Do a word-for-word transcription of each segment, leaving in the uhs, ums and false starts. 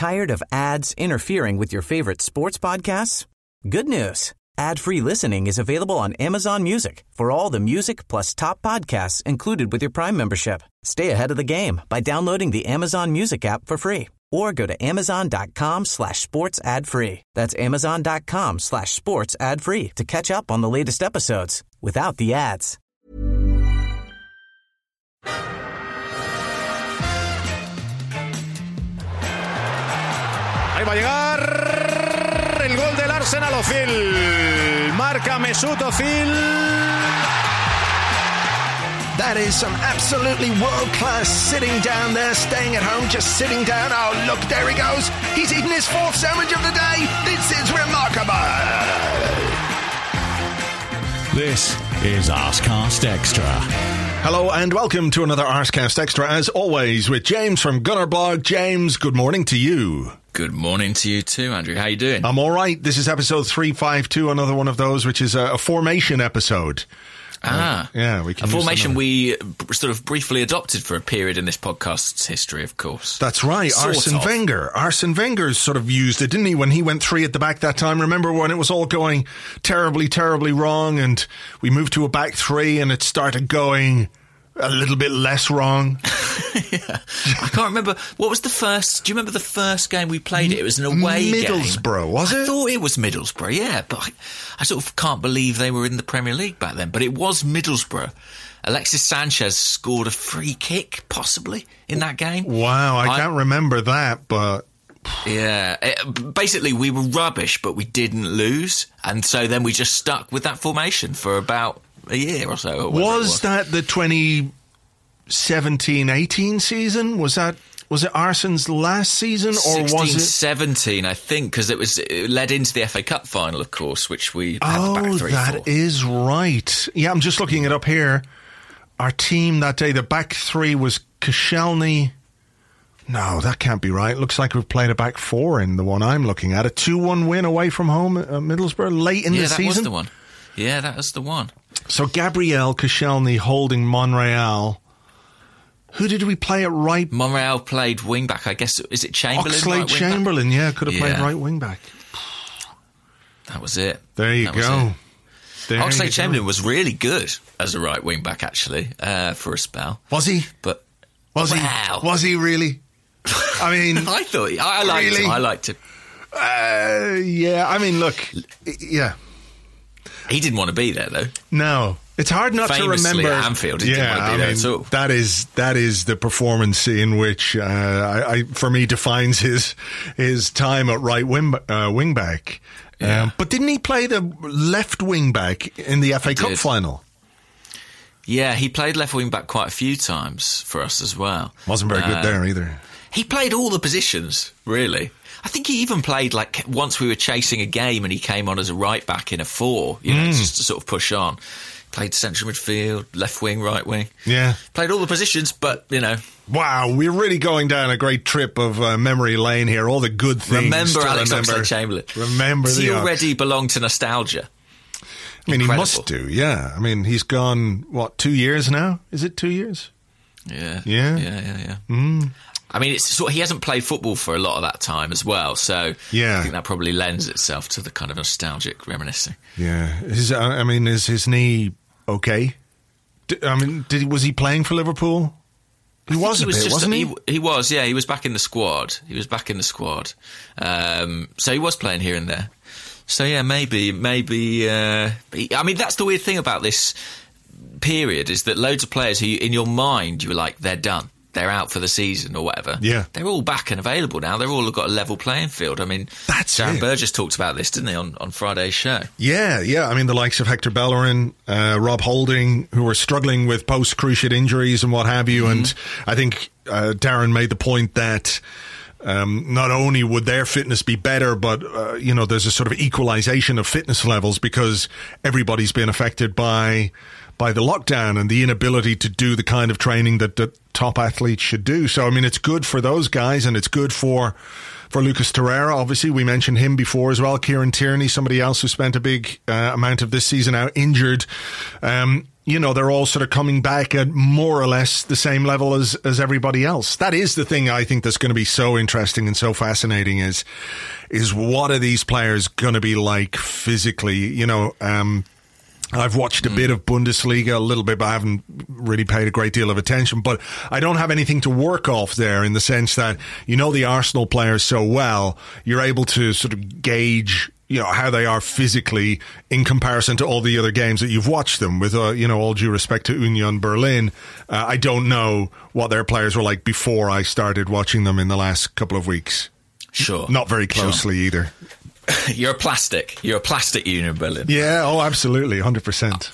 Tired of ads interfering with your favorite sports podcasts? Good news. Ad-free listening is available on Amazon Music for all the music plus top podcasts included with your Prime membership. Stay ahead of the game by downloading the Amazon Music app for free or go to amazon.com slash sports ad free. That's amazon.com slash sports ad free to catch up on the latest episodes without the ads. Ahí va a llegar el gol del Arsenal. Özil. Marca Mesut Özil. That is some absolutely world-class sitting down there, staying at home, just sitting down. Oh, look, there he goes. He's eaten his fourth sandwich of the day. This is remarkable. This is Arsecast Extra. Hello and welcome to another Arsecast Extra, as always, with James from Gunnerblog. James, good morning to you. Good morning to you too, Andrew. How you doing? I'm all right. This is episode three fifty-two, another one of those, which is a, a formation episode. Ah, uh, yeah, we can a formation we sort of briefly adopted for a period in this podcast's history, of course. That's right, sort Arsene of. Wenger. Arsene Wenger sort of used it, didn't he, when he went three at the back that time? Remember when it was all going terribly, terribly wrong, and we moved to a back three, and it started going a little bit less wrong. Yeah. I can't remember. What was the first... Do you remember the first game we played? It, it was an away game. Middlesbrough, was it? I thought it was Middlesbrough, yeah. But I, I sort of can't believe they were in the Premier League back then. But it was Middlesbrough. Alexis Sanchez scored a free kick, possibly, in that game. Wow, I, I can't remember that, but... Yeah. It, basically, we were rubbish, but we didn't lose. And so then we just stuck with that formation for about... a year or so. Or was, was that the twenty seventeen eighteen season? Was that was it Arsene's last season, or was it seventeen? I think, because it was it led into the F A Cup final, of course, which we had oh, the back three that for. is right. Yeah, I'm just looking it up here. Our team that day, the back three was Koscielny. No, that can't be right. Looks like we've played a back four in the one I'm looking at. A two one win away from home at Middlesbrough late in yeah, the that season. Was the one. Yeah, that was the one. So Gabriel, Koscielny holding Monreal. Who did we play at right? Monreal played wing back. I guess is it Chamberlain? Oxlade Chamberlain, yeah, could have yeah. played right wing back. That was it. There you that go. There Oxlade you Chamberlain go. was really good as a right wing back, actually, uh, for a spell. Was he? But was wow. he? Was he really? I mean, I thought he, I liked really? him. I liked him. Uh, yeah, I mean, look, yeah. He didn't want to be there, though. No. It's hard not Famously to remember. at Anfield, he yeah, didn't want to be I there mean, at all. That is, that is the performance in which, uh, I, I, for me, defines his his time at right wing, uh, wing back. Yeah. Um, but didn't he play the left wing back in the F A Cup did. final? Yeah, he played left wing back quite a few times for us as well. Wasn't very good uh, there either. He played all the positions, really. I think he even played, like, once we were chasing a game and he came on as a right back in a four, you know, Mm. just to sort of push on. Played central midfield, left wing, right wing. Yeah. Played all the positions, but, you know. Wow, we're really going down a great trip of uh, memory lane here. All the good things. Remember to Alex remember. Oxlade-Chamberlain. Remember Does the he Ox. already belong to nostalgia? I mean, Incredible. he must do, yeah. I mean, he's gone, what, two years now? Is it two years? Yeah. Yeah? Yeah, yeah, yeah. Mm. I mean, it's sort of, he hasn't played football for a lot of that time as well, so Yeah. I think that probably lends itself to the kind of nostalgic reminiscing. Yeah. Is, I mean, is his knee okay? D- I mean, did he, was he playing for Liverpool? He was he a was bit, just, wasn't he? he? He was, yeah. He was back in the squad. He was back in the squad. Um, so he was playing here and there. So, yeah, maybe, maybe... Uh, I mean, that's the weird thing about this period, is that loads of players who, in your mind, you were like, they're done. They're out for the season or whatever. Yeah. They're all back and available now. They've all got a level playing field. I mean, That's Darren it. Burgess talked about this, didn't he, on, on Friday's show? Yeah, yeah. I mean, the likes of Hector Bellerin, uh, Rob Holding, who were struggling with post-cruciate injuries and what have you. Mm-hmm. And I think uh, Darren made the point that um, not only would their fitness be better, but, uh, you know, there's a sort of equalization of fitness levels because everybody's been affected by by the lockdown and the inability to do the kind of training that, that top athletes should do. So, I mean, it's good for those guys, and it's good for for Lucas Torreira. Obviously, we mentioned him before as well. Kieran Tierney, somebody else who spent a big uh, amount of this season out injured. Um, you know, they're all sort of coming back at more or less the same level as, as everybody else. That is the thing I think that's going to be so interesting and so fascinating is, is what are these players going to be like physically? You know, um, I've watched a mm. bit of Bundesliga, a little bit, but I haven't really paid a great deal of attention. But I don't have anything to work off there in the sense that, you know, the Arsenal players so well, you're able to sort of gauge, you know, how they are physically in comparison to all the other games that you've watched them with, uh, you know, all due respect to Union Berlin. Uh, I don't know what their players were like before I started watching them in the last couple of weeks. Sure. Not very closely sure. either. You're a plastic. You're a plastic Union Berlin. Yeah, oh, absolutely, one hundred percent.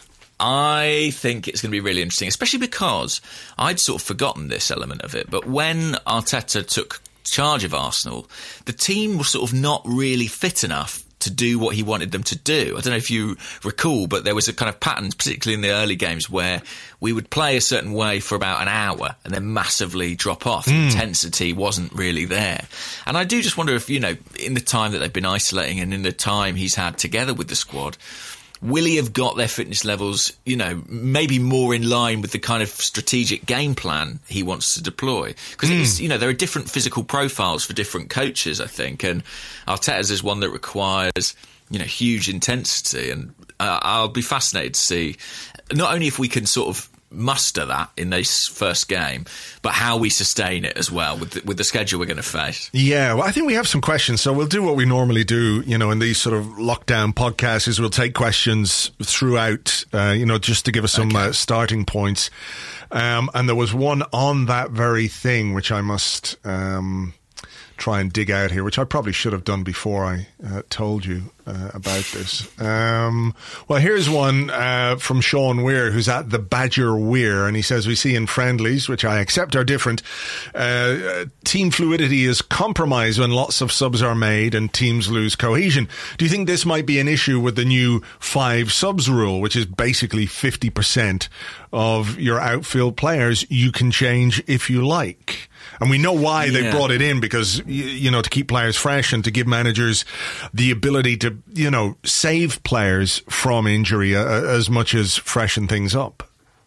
I think it's going to be really interesting, especially because I'd sort of forgotten this element of it. But when Arteta took charge of Arsenal, the team was sort of not really fit enough to do what he wanted them to do. I don't know if you recall, but there was a kind of pattern, particularly in the early games, where we would play a certain way for about an hour and then massively drop off. Mm. The intensity wasn't really there. And I do just wonder if, you know, in the time that they've been isolating and in the time he's had together with the squad, will he have got their fitness levels, you know, maybe more in line with the kind of strategic game plan he wants to deploy? Because, mm. you know, there are different physical profiles for different coaches, I think, and Arteta's is one that requires, you know, huge intensity. And uh, I'll be fascinated to see not only if we can sort of muster that in this first game, but how we sustain it as well with the, with the schedule we're going to face. Yeah, well, I think we have some questions, so we'll do what we normally do, you know, in these sort of lockdown podcasts, is we'll take questions throughout, uh, you know, just to give us some okay. uh, starting points. Um, and there was one on that very thing, which I must um, try and dig out here, which I probably should have done before I uh, told you uh, about this. Um, well, here's one uh, from Sean Weir, who's at the Badger Weir, and he says, we see in friendlies, which I accept are different, uh, team fluidity is compromised when lots of subs are made and teams lose cohesion. Do you think this might be an issue with the new five subs rule, which is basically fifty percent of your outfield players you can change if you like? And we know why yeah. they brought it in, because, you know, to keep players fresh and to give managers the ability to, you know, save players from injury uh, as much as freshen things up.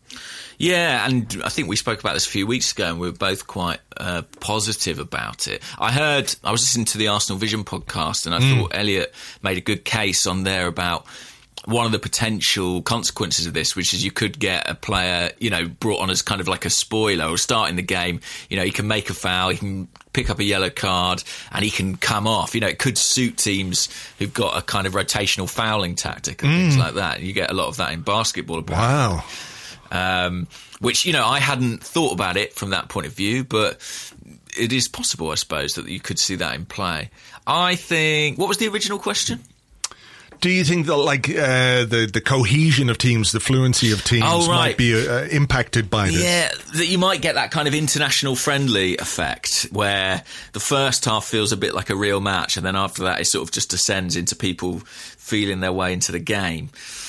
Yeah, and I think we spoke about this a few weeks ago and we were both quite uh, positive about it. I heard, I was listening to the Arsenal Vision podcast and I mm. thought Elliot made a good case on there about one of the potential consequences of this, which is you could get a player, you know, brought on as kind of like a spoiler or starting the game. You know, he can make a foul, he can pick up a yellow card and he can come off. You know, it could suit teams who've got a kind of rotational fouling tactic and mm. things like that. You get a lot of that in basketball. Apparently. Wow. Um, which, you know, I hadn't thought about it from that point of view, but it is possible, I suppose, that you could see that in play. I think, what was the original question? Do you think that, like, uh, the the cohesion of teams, the fluency of teams, oh, right. might be uh, impacted by this? Yeah, that you might get that kind of international friendly effect where the first half feels a bit like a real match, and then after that, it sort of just descends into people feeling their way into the game.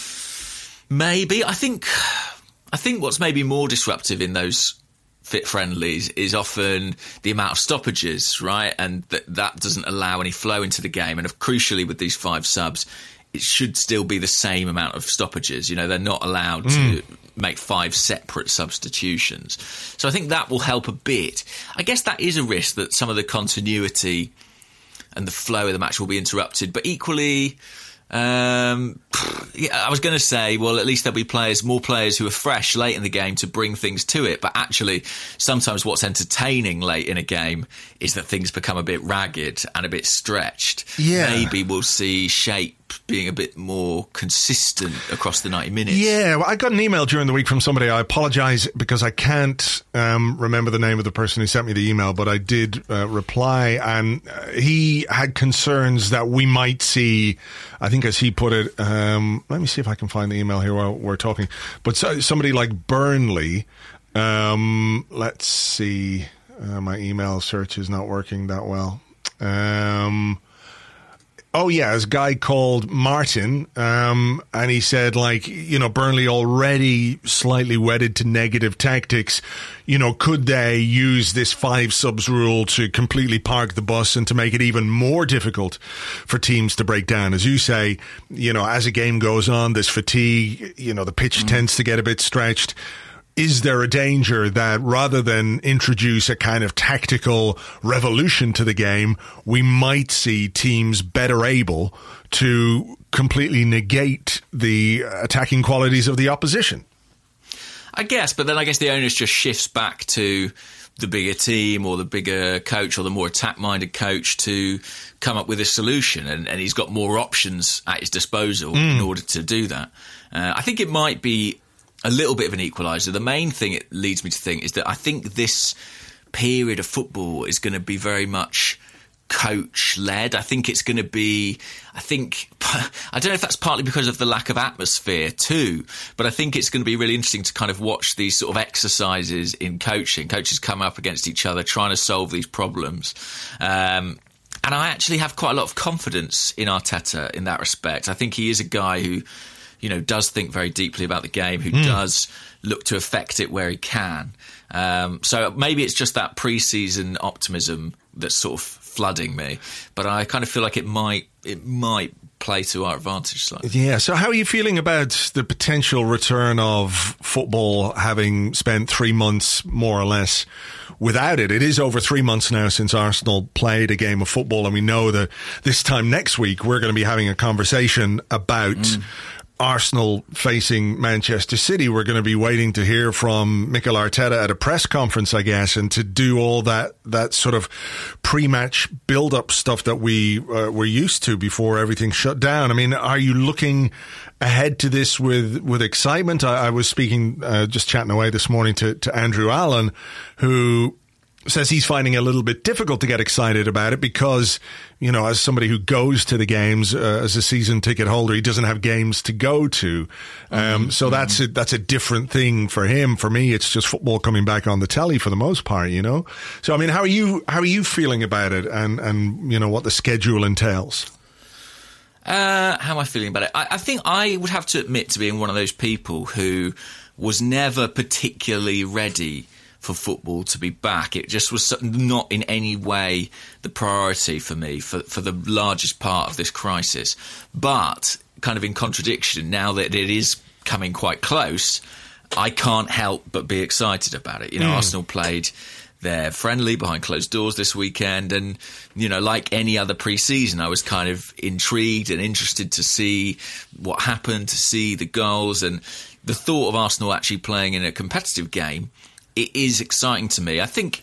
Maybe I think I think what's maybe more disruptive in those fit friendlies is often the amount of stoppages, right? And that that doesn't allow any flow into the game. And if, crucially, with these five subs, it should still be the same amount of stoppages. You know, they're not allowed mm. to make five separate substitutions. So I think that will help a bit. I guess that is a risk that some of the continuity and the flow of the match will be interrupted. But equally, um, yeah, I was going to say, well, at least there'll be players, more players who are fresh late in the game to bring things to it. But actually, sometimes what's entertaining late in a game is that things become a bit ragged and a bit stretched. Yeah. Maybe we'll see shape being a bit more consistent across the ninety minutes. Yeah, well, I got an email during the week from somebody. I apologise because I can't um, remember the name of the person who sent me the email, but I did uh, reply, and uh, he had concerns that we might see, I think as he put it, um, let me see if I can find the email here while we're talking, but so, somebody like Burnley, um, let's see, uh, my email search is not working that well. Um Oh, yeah, there's a guy called Martin, um, and he said, like, you know, Burnley already slightly wedded to negative tactics. You know, could they use this five subs rule to completely park the bus and to make it even more difficult for teams to break down? As you say, you know, as a game goes on, there's fatigue, you know, the pitch mm. tends to get a bit stretched. Is there a danger that rather than introduce a kind of tactical revolution to the game, we might see teams better able to completely negate the attacking qualities of the opposition? I guess, but then I guess the onus just shifts back to the bigger team or the bigger coach or the more attack-minded coach to come up with a solution, and, and he's got more options at his disposal mm. in order to do that. Uh, I think it might be a little bit of an equaliser. The main thing it leads me to think is that I think this period of football is going to be very much coach-led. I think it's going to be, I think, I don't know if that's partly because of the lack of atmosphere too, but I think it's going to be really interesting to kind of watch these sort of exercises in coaching. Coaches come up against each other trying to solve these problems. Um, and I actually have quite a lot of confidence in Arteta in that respect. I think he is a guy who, you know, does think very deeply about the game, who mm. does look to affect it where he can. Um, so maybe it's just that pre-season optimism that's sort of flooding me, but I kind of feel like it might it might play to our advantage slightly. Yeah, so how are you feeling about the potential return of football, having spent three months more or less without it? It is over three months now since Arsenal played a game of football, and we know that this time next week we're going to be having a conversation about mm. Arsenal facing Manchester City. We're going to be waiting to hear from Mikel Arteta at a press conference, I guess, and to do all that that sort of pre-match build-up stuff that we uh, were used to before everything shut down. I mean, are you looking ahead to this with with excitement? I, I was speaking, uh, just chatting away this morning to, to Andrew Allen, who says he's finding it a little bit difficult to get excited about it because, you know, as somebody who goes to the games uh, as a season ticket holder, he doesn't have games to go to. Um, mm-hmm. So that's a, that's a different thing for him. For me, it's just football coming back on the telly for the most part, you know. So, I mean, how are you how are you feeling about it, and, and you know, what the schedule entails? Uh, how am I feeling about it? I, I think I would have to admit to being one of those people who was never particularly ready for football to be back. It just was not in any way the priority for me for, for the largest part of this crisis. But kind of in contradiction, now that it is coming quite close, I can't help but be excited about it. You know, mm. Arsenal played their friendly behind closed doors this weekend, and, you know, like any other pre-season, I was kind of intrigued and interested to see what happened, to see the goals, and the thought of Arsenal actually playing in a competitive game, it is exciting to me. I think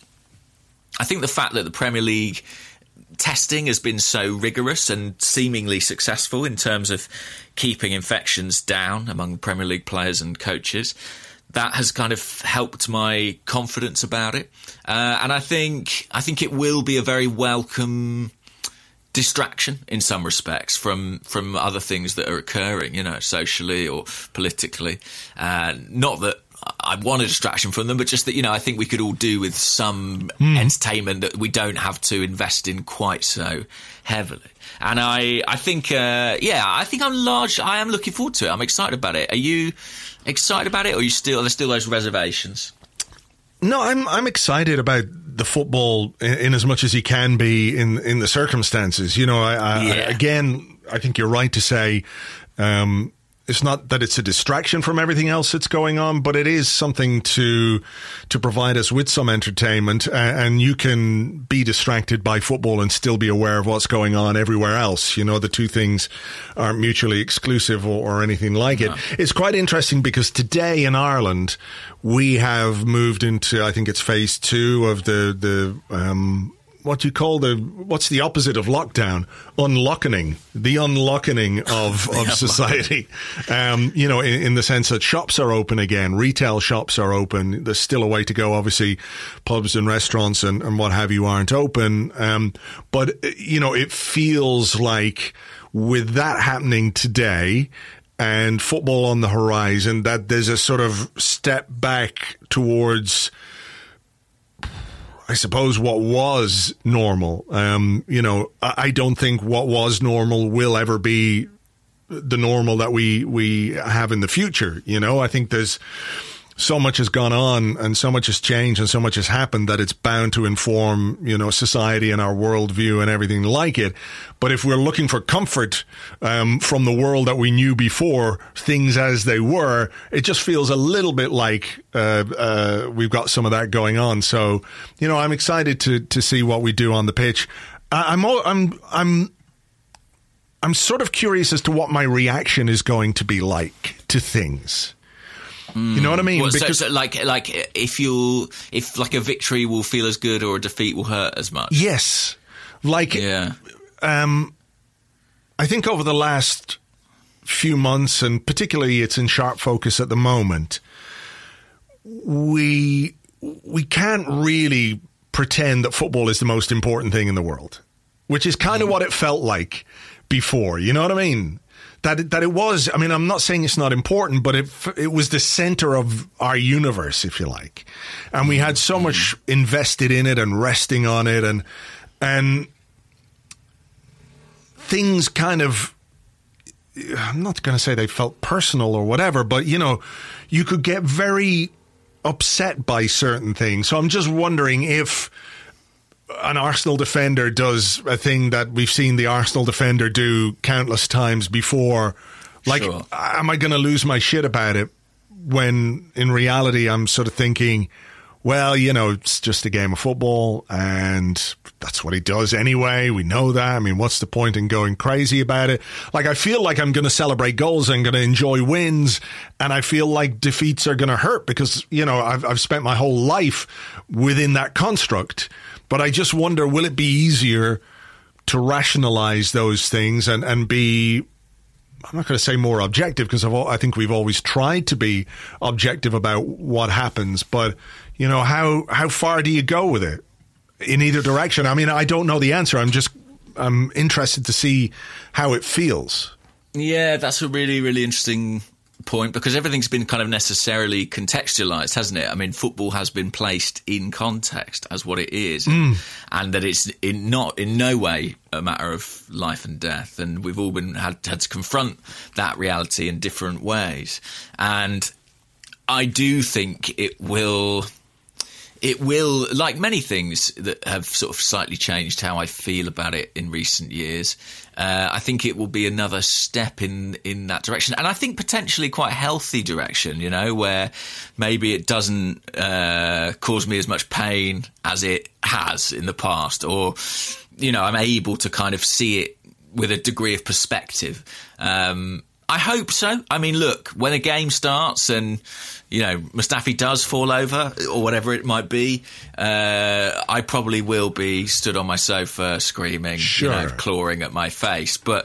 I think the fact that the Premier League testing has been so rigorous and seemingly successful in terms of keeping infections down among Premier League players and coaches, that has kind of helped my confidence about it. Uh, and I think I think it will be a very welcome distraction in some respects from from other things that are occurring, you know, socially or politically. Uh, not that I want a distraction from them, but just that, you know, I think we could all do with some mm. entertainment that we don't have to invest in quite so heavily. And I, I think, uh, yeah, I think I'm large. I am looking forward to it. I'm excited about it. Are you excited about it, or are you still? Are there still those reservations? No, I'm I'm excited about the football in, in as much as you can be in in the circumstances. You know, I, I, yeah. I again, I think you're right to say. Um, It's not that it's a distraction from everything else that's going on, but it is something to to provide us with some entertainment, and you can be distracted by football and still be aware of what's going on everywhere else. You know, the two things aren't mutually exclusive or, or anything like no. it. It's quite interesting because today in Ireland, we have moved into, I think it's phase two of the, the um what do you call the, what's the opposite of lockdown? Unlockening. The unlockening of, of society. Um, you know, in, in the sense that shops are open again, retail shops are open. There's still a way to go. Obviously, pubs and restaurants and, and what have you aren't open. Um, but, you know, it feels like with that happening today and football on the horizon, that there's a sort of step back towards, I suppose, what was normal. Um, you know, I, I don't think what was normal will ever be the normal that we, we have in the future. You know, I think there's so much has gone on and so much has changed and so much has happened that it's bound to inform, you know, society and our worldview and everything like it. But if we're looking for comfort um, from the world that we knew before, things as they were, it just feels a little bit like uh, uh, we've got some of that going on. So, you know, I'm excited to to see what we do on the pitch. I, I'm I'm I'm I'm sort of curious as to what my reaction is going to be like to things. Mm. You know what I mean? Well, because so, so like, like if you, if like a victory will feel as good or a defeat will hurt as much. Yes, like yeah. Um, I think over the last few months, and particularly it's in sharp focus at the moment, we we can't really pretend that football is the most important thing in the world, which is kind of what it felt like before. You know what I mean? That it, that it was, I mean, I'm not saying it's not important, but it it was the center of our universe, if you like. And we had so much invested in it and resting on it, and and things kind of, I'm not going to say they felt personal or whatever, but, you know, you could get very upset by certain things. So I'm just wondering if an Arsenal defender does a thing that we've seen the Arsenal defender do countless times before. Like, sure. Am I going to lose my shit about it when in reality I'm sort of thinking, well, you know, it's just a game of football and that's what he does anyway. We know that. I mean, what's the point in going crazy about it? Like, I feel like I'm going to celebrate goals. I'm going to enjoy wins. And I feel like defeats are going to hurt because, you know, I've, I've spent my whole life within that construct. But I just wonder, will it be easier to rationalize those things and, and be, I'm not going to say more objective because I've, I think we've always tried to be objective about what happens. But, you know, how, how far do you go with it in either direction? I mean, I don't know the answer. I'm just, I'm interested to see how it feels. Yeah, that's a really, really interesting point because everything's been kind of necessarily contextualized, hasn't it? I mean, football has been placed in context as what it is, mm. and, and that it's in not in no way a matter of life and death, and we've all been had, had to confront that reality in different ways. And I do think it will it will, like many things that have sort of slightly changed how I feel about it in recent years, uh, I think it will be another step in, in that direction. And I think potentially quite a healthy direction, you know, where maybe it doesn't uh, cause me as much pain as it has in the past, or, you know, I'm able to kind of see it with a degree of perspective. Um, I hope so. I mean, look, when a game starts and, you know, Mustafi does fall over or whatever it might be, uh, I probably will be stood on my sofa screaming, sure. you know, clawing at my face. But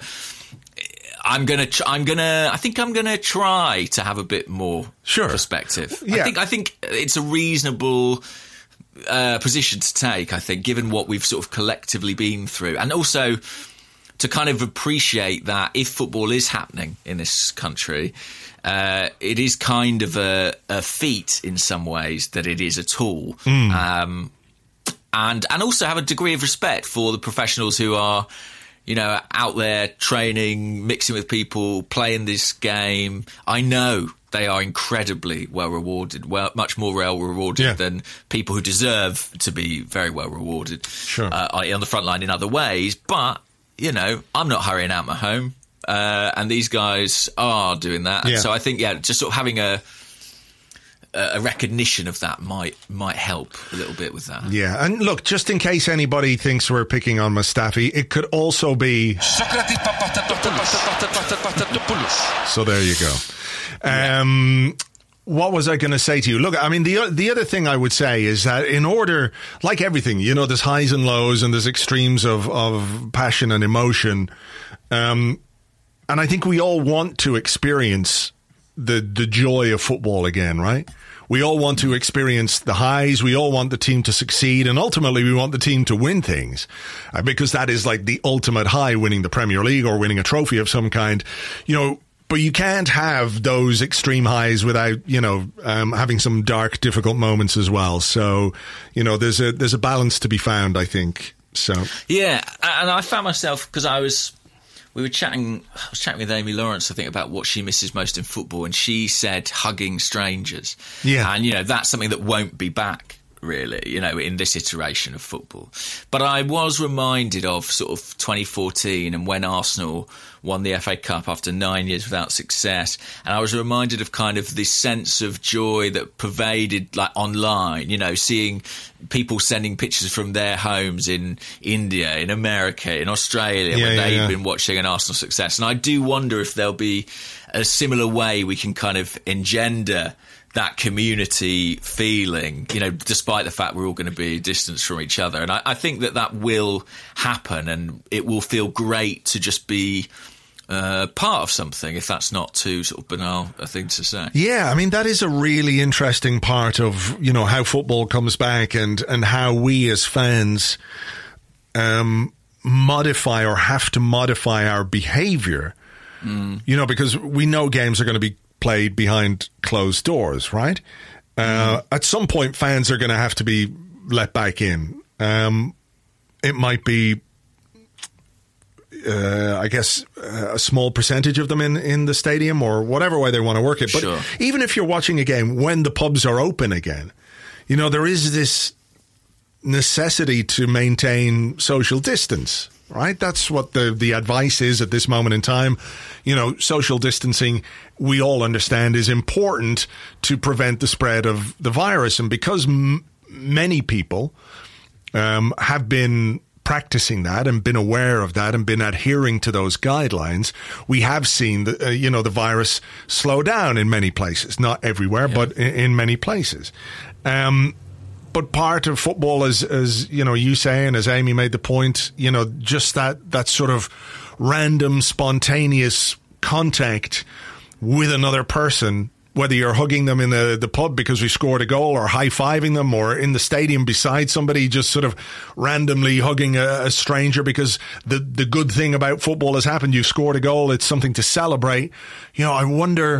I'm gonna, tr- I'm gonna, I think I'm gonna try to have a bit more sure. perspective. Yeah. I think, I think it's a reasonable uh, position to take. I think, given what we've sort of collectively been through, and also to kind of appreciate that if football is happening in this country, uh, it is kind of a, a feat in some ways that it is at all. Mm. Um, and and also have a degree of respect for the professionals who are, you know, out there training, mixing with people, playing this game. I know they are incredibly well rewarded, well, much more well rewarded yeah. than people who deserve to be very well rewarded sure. uh, on the front line in other ways. But you know, I'm not hurrying out my home, uh, and these guys are doing that. And yeah. so I think, yeah, just sort of having a a recognition of that might might help a little bit with that. Yeah, and look, just in case anybody thinks we're picking on Mustafi, it could also be Socrates Papadopoulos. So there you go. Um, yeah. What was I going to say to you? Look, I mean, the the other thing I would say is that in order, like everything, you know, there's highs and lows and there's extremes of, of passion and emotion. Um, and I think we all want to experience the, the joy of football again, right? We all want to experience the highs. We all want the team to succeed. And ultimately, we want the team to win things uh, because that is like the ultimate high, winning the Premier League or winning a trophy of some kind. You know, but you can't have those extreme highs without, you know, um, having some dark, difficult moments as well. So, you know, there's a there's a balance to be found, I think. So yeah, and I found myself, because I was we were chatting I was chatting with Amy Lawrence, I think, about what she misses most in football, and she said hugging strangers. Yeah, and you know, that's something that won't be back, really, you know, in this iteration of football. But I was reminded of sort of twenty fourteen and when Arsenal won the F A Cup after nine years without success, and I was reminded of kind of this sense of joy that pervaded, like, online, you know, seeing people sending pictures from their homes in India, in America, in Australia, yeah, when yeah, they've yeah. been watching an Arsenal success. And I do wonder if there'll be a similar way we can kind of engender that community feeling, you know, despite the fact we're all going to be distanced from each other. And I, I think that that will happen, and it will feel great to just be uh, part of something, if that's not too sort of banal a thing to say. Yeah, I mean, that is a really interesting part of, you know, how football comes back, and, and how we as fans um, modify or have to modify our behaviour. Mm. You know, because we know games are going to be played behind closed doors, right? Uh, mm. At some point, fans are going to have to be let back in. Um, it might be, uh, I guess, uh, a small percentage of them in, in the stadium, or whatever way they want to work it. But sure. Even if you're watching a game when the pubs are open again, you know, there is this necessity to maintain social distance. Right? That's what the, the advice is at this moment in time. You know, social distancing, we all understand, is important to prevent the spread of the virus. And because m- many people um, have been practicing that and been aware of that and been adhering to those guidelines, we have seen the, uh, you know, the virus slow down in many places. Not everywhere, yeah. but in, in many places. Um But part of football, as as you know, you say, and as Amy made the point, you know, just that that sort of random, spontaneous contact with another person, whether you're hugging them in the, the pub because we scored a goal, or high-fiving them, or in the stadium beside somebody, just sort of randomly hugging a, a stranger because the, the good thing about football has happened. You've scored a goal. It's something to celebrate. You know, I wonder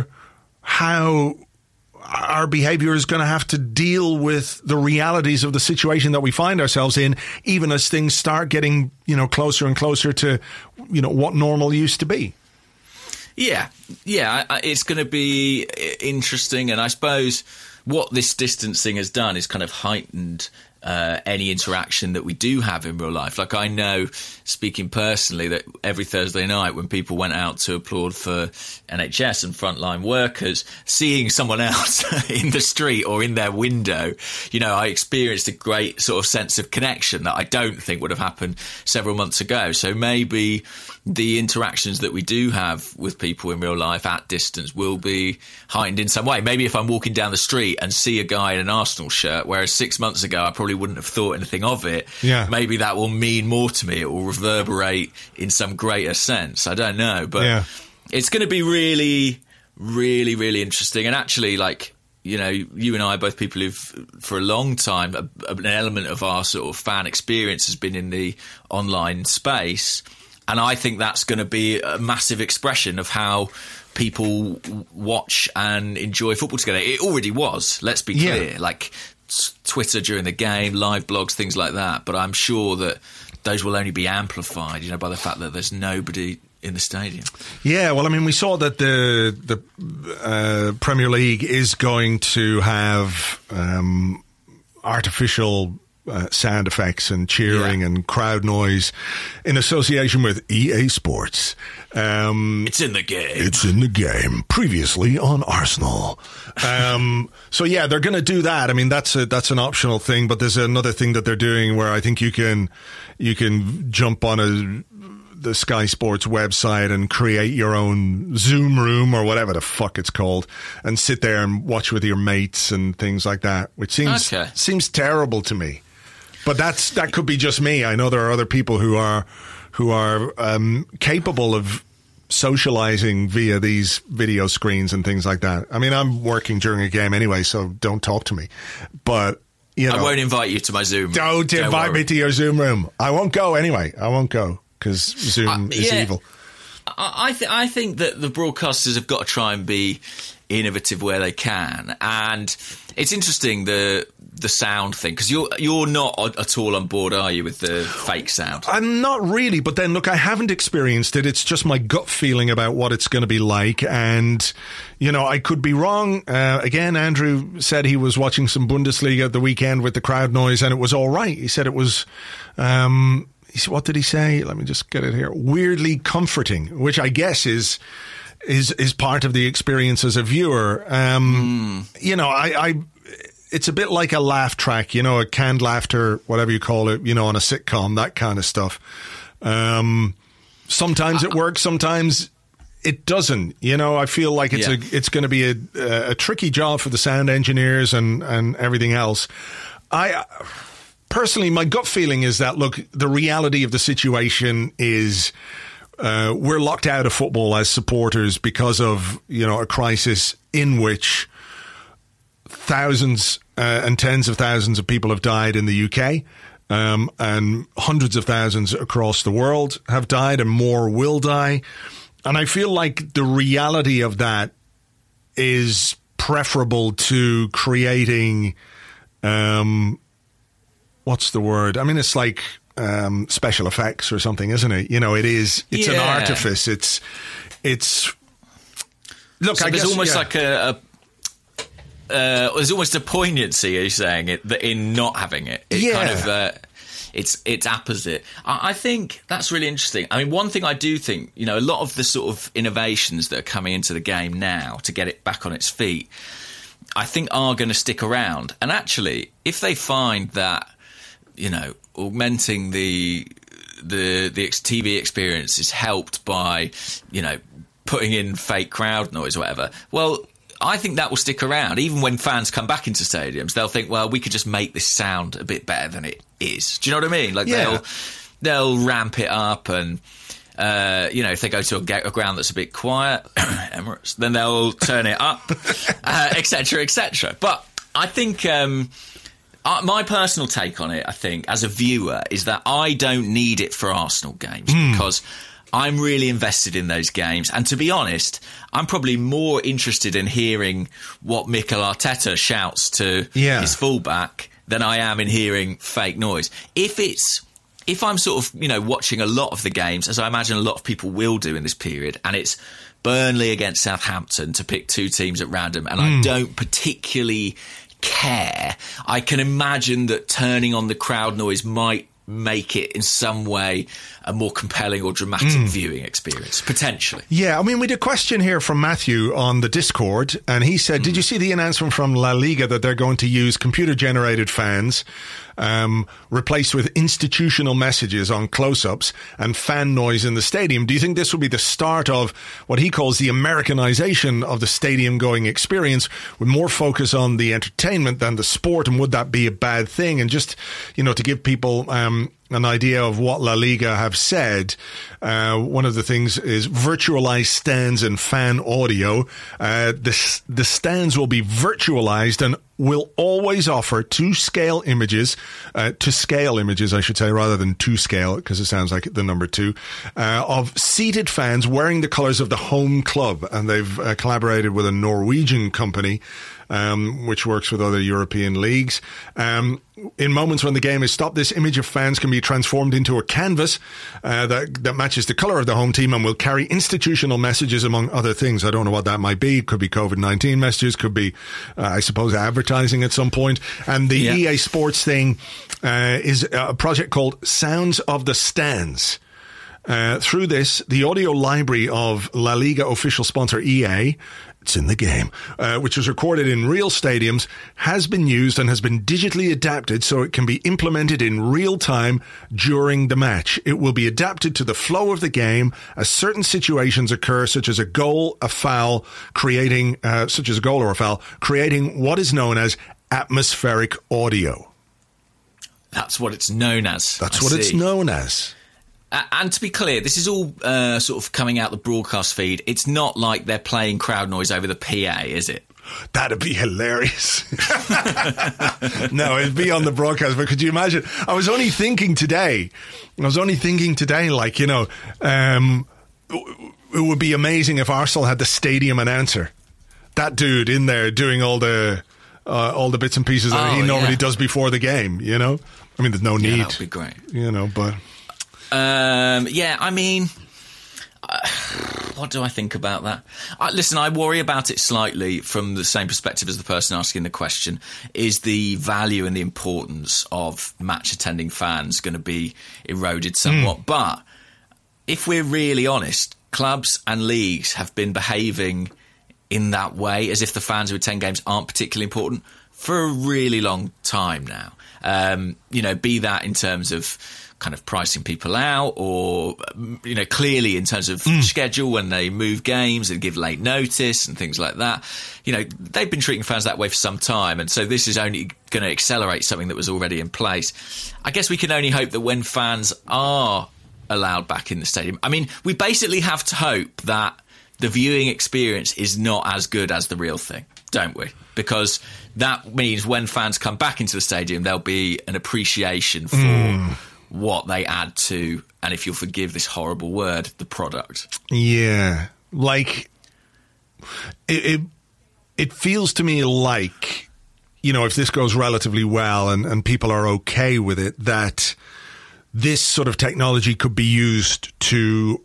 how our behavior is going to have to deal with the realities of the situation that we find ourselves in, even as things start getting, you know, closer and closer to, you know, what normal used to be. Yeah, yeah, it's going to be interesting. And I suppose what this distancing has done is kind of heightened uh, any interaction that we do have in real life. Like, I know, speaking personally, that every Thursday night when people went out to applaud for N H S and frontline workers, seeing someone else in the street or in their window, you know, I experienced a great sort of sense of connection that I don't think would have happened several months ago. So maybe the interactions that we do have with people in real life at distance will be heightened in some way. Maybe if I'm walking down the street and see a guy in an Arsenal shirt, whereas six months ago I probably wouldn't have thought anything of it, yeah. maybe that will mean more to me. It will reverberate in some greater sense. I don't know. But yeah. it's going to be really, really, really interesting. And actually, like, you know, you and I are both people who've, for a long time, a, an element of our sort of fan experience has been in the online space. And I think that's going to be a massive expression of how people watch and enjoy football together. It already was, let's be clear. Yeah. Like Twitter during the game, live blogs, things like that. But I'm sure that those will only be amplified, you know, by the fact that there's nobody in the stadium. Yeah, well, I mean, we saw that the the uh, Premier League is going to have um, artificial Uh, sound effects and cheering yeah. and crowd noise in association with E A Sports. Um, it's in the game. It's in the game. Previously on Arsenal. Um, so yeah, they're going to do that. I mean, that's a, that's an optional thing, but there's another thing that they're doing where I think you can you can jump on a the Sky Sports website and create your own Zoom room or whatever the fuck it's called, and sit there and watch with your mates and things like that, which seems okay. seems terrible to me. But that's that could be just me. I know there are other people who are who are um, capable of socializing via these video screens and things like that. I mean, I'm working during a game anyway, so don't talk to me. But you know, I won't invite you to my Zoom. Don't, don't invite worry. me to your Zoom room. I won't go anyway. I won't go because Zoom uh, is yeah. evil. I, I, th- I think that the broadcasters have got to try and be innovative where they can, and it's interesting the the sound thing, because you're you're not at all on board, are you, with the fake sound? I'm not really, but then look, I haven't experienced it. It's just my gut feeling about what it's going to be like, and you know, I could be wrong. Uh, again, Andrew said he was watching some Bundesliga at the weekend with the crowd noise, and it was all right. He said it was. Um, he said, what did he say? Let me just get it here. Weirdly comforting, which I guess is. Is is part of the experience as a viewer. Um, mm. You know, I, I, it's a bit like a laugh track, you know, a canned laughter, whatever you call it, you know, on a sitcom, that kind of stuff. Um, sometimes it works, sometimes it doesn't. You know, I feel like it's yeah. a it's going to be a, a tricky job for the sound engineers and, and everything else. I personally, my gut feeling is that, look, the reality of the situation is. Uh, we're locked out of football as supporters because of, you know, a crisis in which thousands uh, and tens of thousands of people have died in the U K, um, and hundreds of thousands across the world have died, and more will die. And I feel like the reality of that is preferable to creating, um, what's the word? I mean, it's like... Um, special effects or something, isn't it? You know, it is. It's yeah. an artifice. It's, it's. Look, so I there's guess, almost yeah. like a. a uh, there's almost a poignancy, are you saying it, that in not having it? It yeah. kind of. Uh, it's it's opposite. I, I think that's really interesting. I mean, one thing I do think, you know, a lot of the sort of innovations that are coming into the game now to get it back on its feet, I think are going to stick around. And actually, if they find that, you know, augmenting the the the T V experience is helped by, you know, putting in fake crowd noise or whatever, well, I think that will stick around. Even when fans come back into stadiums, they'll think, well, we could just make this sound a bit better than it is. Do you know what I mean? Like, yeah. they'll they'll ramp it up, and uh, you know, if they go to a, a ground that's a bit quiet, Emirates, then they'll turn it up, et cetera, et cetera. But I think. Um, Uh, my personal take on it, I think, as a viewer, is that I don't need it for Arsenal games mm. because I'm really invested in those games. And to be honest, I'm probably more interested in hearing what Mikel Arteta shouts to yeah. his fullback than I am in hearing fake noise. If it's if I'm sort of, you know, watching a lot of the games, as I imagine a lot of people will do in this period, and it's Burnley against Southampton, to pick two teams at random, and mm. I don't particularly care, I can imagine that turning on the crowd noise might make it in some way a more compelling or dramatic mm. viewing experience, potentially. Yeah, I mean, we had a question here from Matthew on the Discord, and he said, mm. did you see the announcement from La Liga that they're going to use computer-generated fans um, replaced with institutional messages on close-ups and fan noise in the stadium? Do you think this will be the start of what he calls the Americanization of the stadium-going experience, with more focus on the entertainment than the sport, and would that be a bad thing? And just, you know, to give people um, an idea of what La Liga have said, uh, one of the things is virtualized stands and fan audio. Uh, the, the stands will be virtualized and will always offer to scale images, uh, to scale images, I should say, rather than to scale, because it sounds like the number two, uh, of seated fans wearing the colours of the home club. And they've uh, collaborated with a Norwegian company, um, which works with other European leagues. Um, in moments when the game is stopped, this image of fans can be transformed into a canvas uh, that, that matches the colour of the home team and will carry institutional messages, among other things. I don't know what that might be. Could be COVID nineteen messages, could be, uh, I suppose, advertising at some point. And the yeah. E A Sports thing uh, is a project called Sounds of the Stands. Uh, through this, the audio library of La Liga official sponsor E A, it's in the game, uh, which was recorded in real stadiums, has been used and has been digitally adapted so it can be implemented in real time during the match. It will be adapted to the flow of the game as certain situations occur, such as a goal, a foul, creating, uh, such as a goal or a foul, creating what is known as atmospheric audio. That's what it's known as. That's I what see. it's known as. Uh, and to be clear, this is all uh, sort of coming out the broadcast feed. It's not like they're playing crowd noise over the P A, is it? That'd be hilarious. No, it'd be on the broadcast. But could you imagine? I was only thinking today, I was only thinking today, like, you know, um, it would be amazing if Arsenal had the stadium announcer. That dude in there doing all the uh, all the bits and pieces that oh, he normally yeah. does before the game, you know? I mean, there's no need. Yeah, that would be great. You know, but... Um, yeah, I mean... Uh, what do I think about that? Uh, listen, I worry about it slightly from the same perspective as the person asking the question. Is the value and the importance of match-attending fans going to be eroded somewhat? Mm. But if we're really honest, clubs and leagues have been behaving in that way, as if the fans who attend games aren't particularly important for a really long time now. Um, you know, be that in terms of kind of pricing people out or, you know, clearly in terms of mm. schedule when they move games and give late notice and things like that. You know, they've been treating fans that way for some time. And so this is only going to accelerate something that was already in place. I guess we can only hope that when fans are allowed back in the stadium, I mean, we basically have to hope that the viewing experience is not as good as the real thing, don't we? Because that means when fans come back into the stadium, there'll be an appreciation for mm. what they add to, and if you'll forgive this horrible word, the product. Yeah. Like, it, it, it feels to me like, you know, if this goes relatively well and, and people are okay with it, that this sort of technology could be used to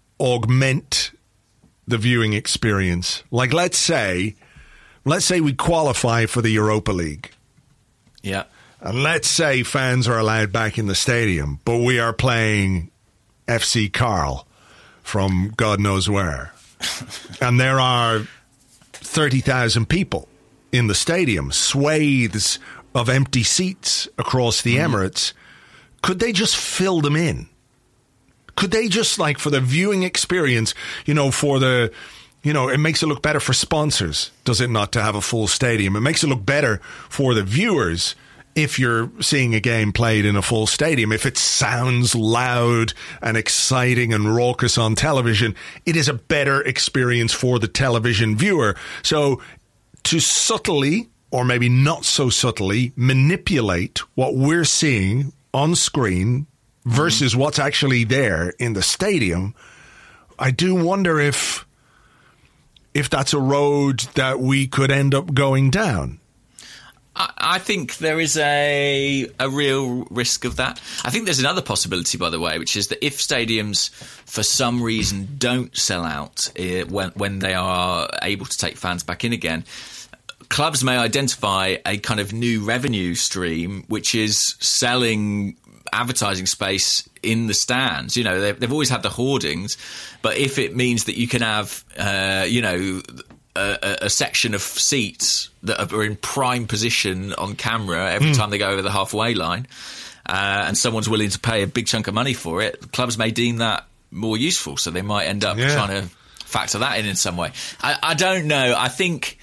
augment the viewing experience. Like, let's say, let's say we qualify for the Europa League. Yeah. And let's say fans are allowed back in the stadium, but we are playing F C Carl from God knows where. And there are thirty thousand people in the stadium, swathes of empty seats across the mm. Emirates. Could they just fill them in? Could they just, like, for the viewing experience, you know, for the, you know, it makes it look better for sponsors, does it not, to have a full stadium? It makes it look better for the viewers if you're seeing a game played in a full stadium. If it sounds loud and exciting and raucous on television, it is a better experience for the television viewer. So to subtly, or maybe not so subtly, manipulate what we're seeing on screen versus what's actually there in the stadium, I do wonder if if that's a road that we could end up going down. I, I think there is a a real risk of that. I think there's another possibility, by the way, which is that if stadiums, for some reason, don't sell out uh, when when they are able to take fans back in again, clubs may identify a kind of new revenue stream, which is selling advertising space in the stands. You know, they've, they've always had the hoardings, but if it means that you can have, uh, you know, a, a section of seats that are in prime position on camera every mm. time they go over the halfway line, uh, and someone's willing to pay a big chunk of money for it, clubs may deem that more useful, so they might end up yeah. trying to factor that in in some way. I, I don't know. I think...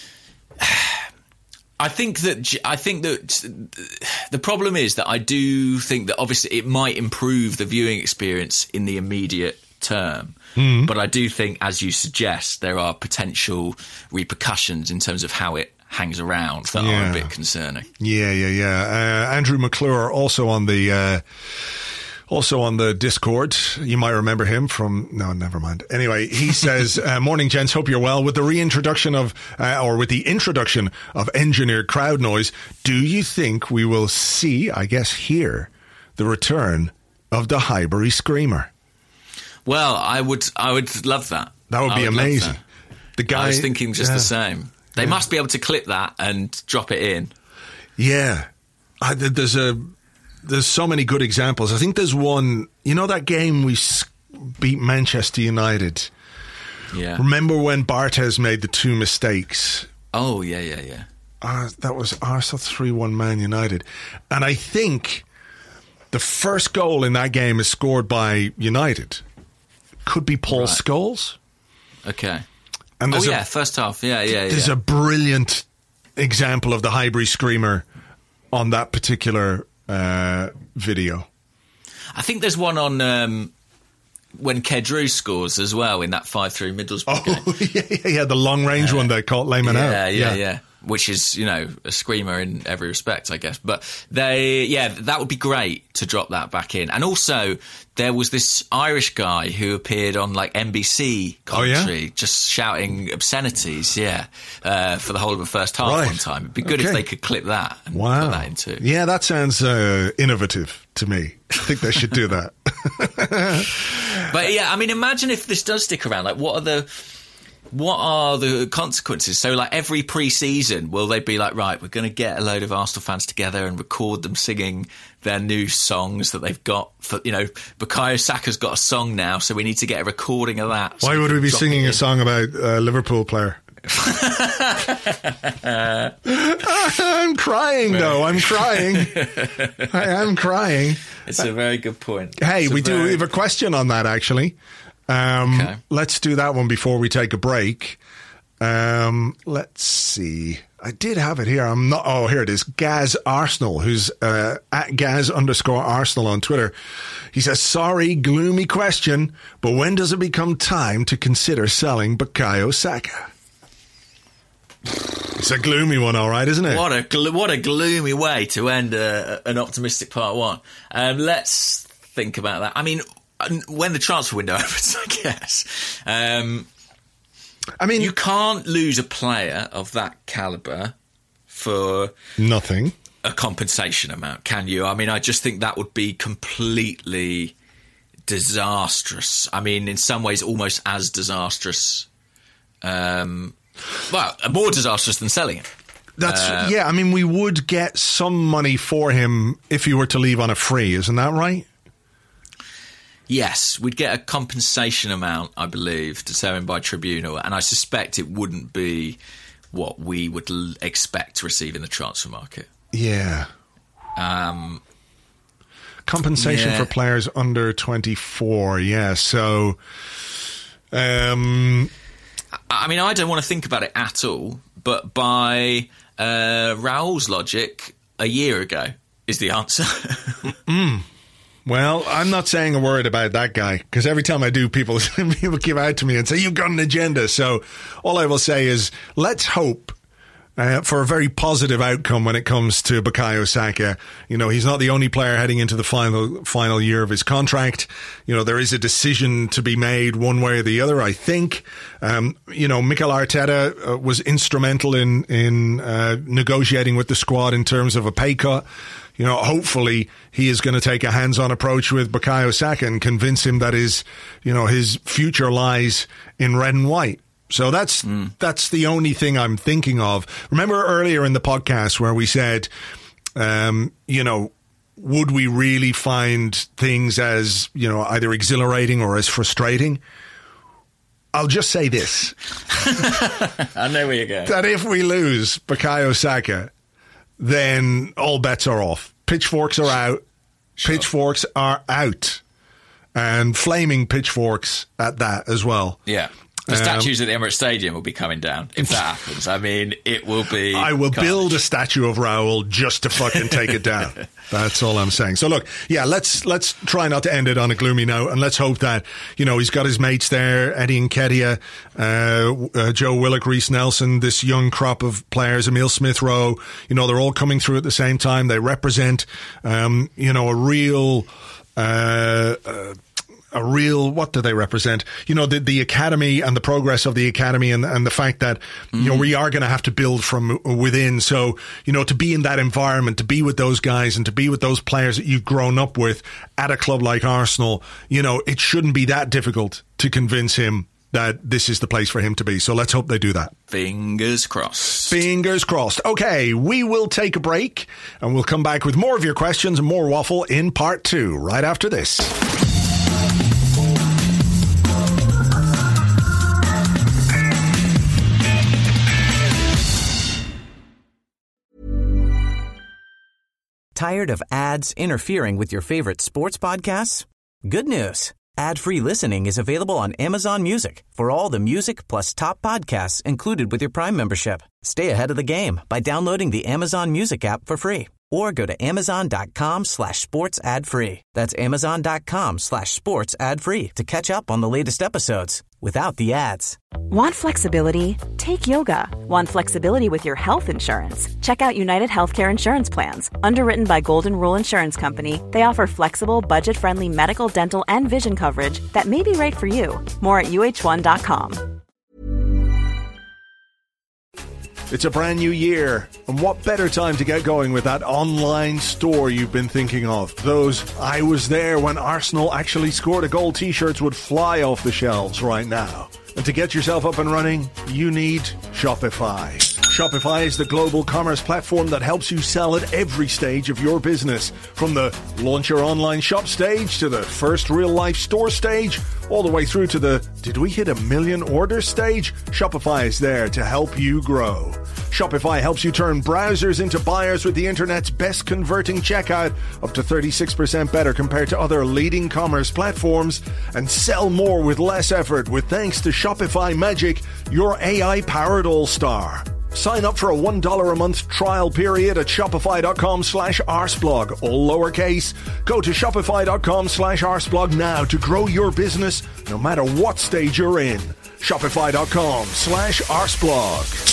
I think that I think that the problem is that I do think that obviously it might improve the viewing experience in the immediate term, mm. but I do think, as you suggest, there are potential repercussions in terms of how it hangs around that yeah. are a bit concerning. Yeah, yeah, yeah. Uh, Andrew McClure also on the. Uh Also on the Discord, you might remember him from... No, never mind. Anyway, he says, uh, morning, gents, hope you're well. With the reintroduction of, uh, or with the introduction of engineered crowd noise, do you think we will see, I guess, hear the return of the Highbury Screamer? Well, I would I would love that. That would be would amazing. The guy, I was thinking just yeah, the same. They yeah. must be able to clip that and drop it in. Yeah. I, there's a... There's so many good examples. I think there's one, you know, that game we beat Manchester United. Yeah. Remember when Barthez made the two mistakes? Oh, yeah, yeah, yeah. Uh, that was Arsenal three one Man United. And I think the first goal in that game is scored by United. Could be Paul right. Scholes. Okay. And oh, a, yeah, first half. Yeah, yeah, There's yeah. a brilliant example of the Highbury Screamer on that particular... Uh, video. I think there's one on um, when Kedru scores as well in that five three Middlesbrough game. Oh, yeah, yeah, the long-range uh, one that caught Lehman yeah, out. Yeah, yeah, yeah. Which is, you know, a screamer in every respect, I guess. But they, yeah, that would be great to drop that back in. And also, there was this Irish guy who appeared on, like, N B C commentary, oh, yeah? just shouting obscenities, yeah, uh, for the whole of the first half right. one time. It'd be good okay. if they could clip that and wow. put that into it. Yeah, that sounds uh, innovative to me. I think they should do that. But, yeah, I mean, imagine if this does stick around. Like, what are the... What are the consequences? So, like, every pre-season, will they be like, right, we're going to get a load of Arsenal fans together and record them singing their new songs that they've got for, you know, Bukayo Saka's got a song now, so we need to get a recording of that. Why so would we be singing a song about a Liverpool player? I'm crying, though. I'm crying. I am crying. It's a very good point. Hey, it's we do very... have a question on that, actually. Um, okay. Let's do that one before we take a break. Um, let's see. I did have it here. I'm not. Oh, here it is. Gaz Arsenal, who's uh, at Gaz underscore Arsenal on Twitter. He says, "Sorry, gloomy question, but when does it become time to consider selling Bukayo Saka?" It's a gloomy one, all right, isn't it? What a gl- what a gloomy way to end a, an optimistic part one. Um, let's think about that. I mean. When the transfer window opens, I guess. Um, I mean, you can't lose a player of that calibre for nothing. A compensation amount, can you? I mean, I just think that would be completely disastrous. I mean, in some ways, almost as disastrous. Um, well, more disastrous than selling him. That's uh, yeah. I mean, we would get some money for him if he were to leave on a free. Isn't that right? Yes, we'd get a compensation amount, I believe, determined by tribunal, and I suspect it wouldn't be what we would l- expect to receive in the transfer market. Yeah. Um, compensation yeah. for players under twenty-four, yeah. So, um, I mean, I don't want to think about it at all, but by uh, Raul's logic, a year ago is the answer. mm. Well, I'm not saying a word about that guy, because every time I do, people, people give out to me and say, you've got an agenda. So all I will say is, let's hope uh, for a very positive outcome when it comes to Bukayo Saka. You know, he's not the only player heading into the final final year of his contract. You know, there is a decision to be made one way or the other, I think. Um, you know, Mikel Arteta uh, was instrumental in, in uh, negotiating with the squad in terms of a pay cut. You know, hopefully he is going to take a hands-on approach with Bukayo Saka and convince him that his, you know, his future lies in red and white. So that's mm. that's the only thing I'm thinking of. Remember earlier in the podcast where we said, um, you know, would we really find things as, you know, either exhilarating or as frustrating? I'll just say this. I know where you're going. That if we lose Bukayo Saka, then all bets are off. Pitchforks are out. Sure. Pitchforks are out. And flaming pitchforks at that as well. Yeah. The um, statues at the Emirates Stadium will be coming down if that happens. I mean, it will be... I will carnage. build a statue of Raul just to fucking take it down. That's all I'm saying. So look, yeah, let's let's try not to end it on a gloomy note, and let's hope that, you know, he's got his mates there, Eddie Nketiah, uh, uh, Joe Willock, Reece Nelson, this young crop of players, Emile Smith-Rowe, you know, they're all coming through at the same time. They represent, um, you know, a real... Uh, uh, A real, what do they represent? You know, the, the academy and the progress of the academy and, and the fact that, mm-hmm. you know, we are going to have to build from within. So, you know, to be in that environment, to be with those guys and to be with those players that you've grown up with at a club like Arsenal, you know, it shouldn't be that difficult to convince him that this is the place for him to be. So let's hope they do that. Fingers crossed. Fingers crossed. Okay, we will take a break and we'll come back with more of your questions and more waffle in part two right after this. Tired of ads interfering with your favorite sports podcasts? Good news. Ad-free listening is available on Amazon Music for all the music plus top podcasts included with your Prime membership. Stay ahead of the game by downloading the Amazon Music app for free or go to amazon.com slash sports ad free. That's amazon.com slash sports ad free to catch up on the latest episodes without the ads. Want flexibility? Take yoga. Want flexibility with your health insurance? Check out United Healthcare Insurance Plans. Underwritten by Golden Rule Insurance Company, they offer flexible, budget-friendly medical, dental, and vision coverage that may be right for you. More at U H one dot com. It's a brand new year, and what better time to get going with that online store you've been thinking of? Those I was there when Arsenal actually scored a goal t-shirts would fly off the shelves right now. And to get yourself up and running, you need Shopify. Shopify is the global commerce platform that helps you sell at every stage of your business. From the launch your online shop stage to the first real-life store stage, all the way through to the did we hit a million orders stage? Shopify is there to help you grow. Shopify helps you turn browsers into buyers with the internet's best converting checkout, up to thirty-six percent better compared to other leading commerce platforms, and sell more with less effort with thanks to Shopify Magic, your A I-powered all-star. Sign up for a one dollar a month trial period at shopify.com slash arseblog, all lowercase. Go to shopify.com slash arseblog now to grow your business no matter what stage you're in. Shopify.com slash arseblog.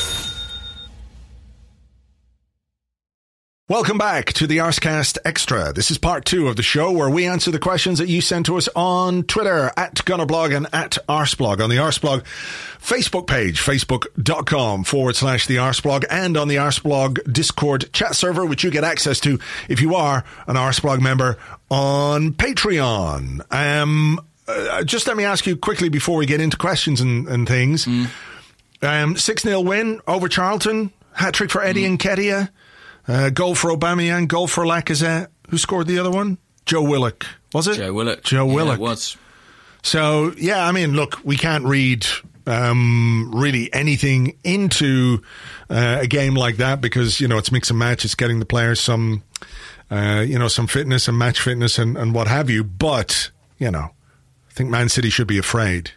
Welcome back to the Arsecast Extra. This is part two of the show where we answer the questions that you sent to us on Twitter at Gunnerblog and at Arseblog. On the Arseblog Facebook page, facebook.com forward slash the Arseblog, and on the Arseblog Discord chat server, which you get access to if you are an Arseblog member on Patreon. Um, uh, just let me ask you quickly before we get into questions and, and things. Mm. Um, six nil win over Charlton, hat-trick for Eddie mm. Nketiah. Uh, goal for Aubameyang, goal for Lacazette. Who scored the other one? Joe Willock, was it? Joe Willock. Joe Willock. Yeah, it was. So, yeah, I mean, look, we can't read um, really anything into uh, a game like that because, you know, it's mix and match. It's getting the players some, uh, you know, some fitness and match fitness and, and what have you. But, you know, I think Man City should be afraid.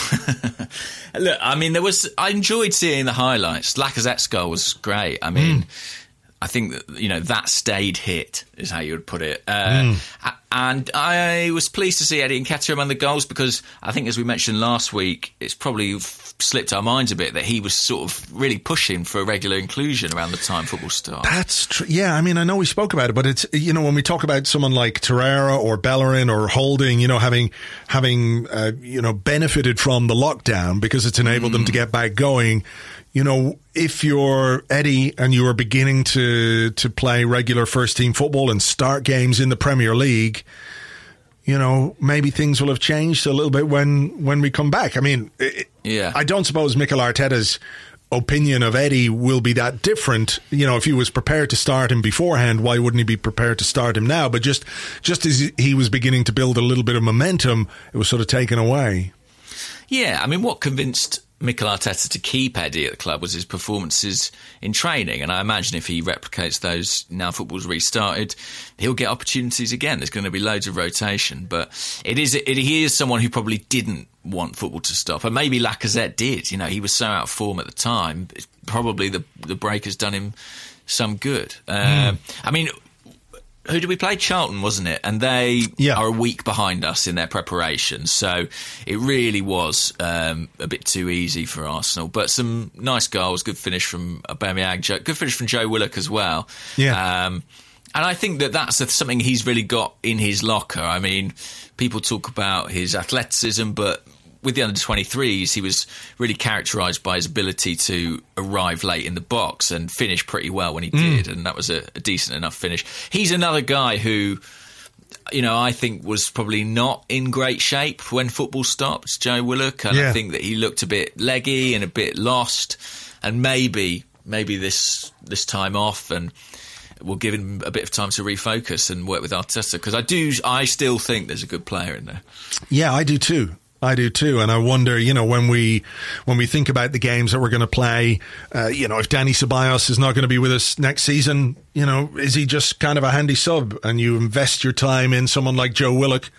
Look, I mean, there was. I enjoyed seeing the highlights. Lacazette's goal was great. I mean... Mm. I think that, you know, that stayed hit is how you would put it. Uh, mm. And I was pleased to see Eddie Nketiah among the goals because I think, as we mentioned last week, it's probably f- slipped our minds a bit that he was sort of really pushing for regular inclusion around the time football started. That's true. Yeah, I mean, I know we spoke about it, but it's, you know, when we talk about someone like Torreira or Bellerin or Holding, you know, having, having uh, you know, benefited from the lockdown because it's enabled mm. them to get back going. You know, if you're Eddie and you are beginning to to play regular first team football and start games in the Premier League, you know, maybe things will have changed a little bit when, when we come back. I mean, it, yeah. I don't suppose Mikel Arteta's opinion of Eddie will be that different. You know, if he was prepared to start him beforehand, why wouldn't he be prepared to start him now? But just, just as he was beginning to build a little bit of momentum, it was sort of taken away. Yeah, I mean, what convinced Mikel Arteta to keep Eddie at the club was his performances in training, and I imagine if he replicates those now football's restarted, he'll get opportunities again. There's going to be loads of rotation, but it is it, he is someone who probably didn't want football to stop, and maybe Lacazette did. You know, he was so out of form at the time. Probably the the break has done him some good. Mm. Uh, I mean, who did we play? Charlton, wasn't it? And they yeah. are a week behind us in their preparation. So it really was um, a bit too easy for Arsenal. But some nice goals, good finish from Aubameyang, good finish from Joe Willock as well. Yeah. Um, and I think that that's something he's really got in his locker. I mean, people talk about his athleticism, but with the under twenty-threes, he was really characterised by his ability to arrive late in the box and finish pretty well when he mm. did, and that was a, a decent enough finish. He's another guy who, you know, I think was probably not in great shape when football stopped, Joe Willock, and yeah. I think that he looked a bit leggy and a bit lost, and maybe maybe this this time off and we'll give him a bit of time to refocus and work with Arteta, because I do, I still think there's a good player in there. Yeah, I do too. I do too, and I wonder, you know, when we when we think about the games that we're going to play, uh, you know, if Dani Ceballos is not going to be with us next season, you know, is he just kind of a handy sub, and you invest your time in someone like Joe Willock,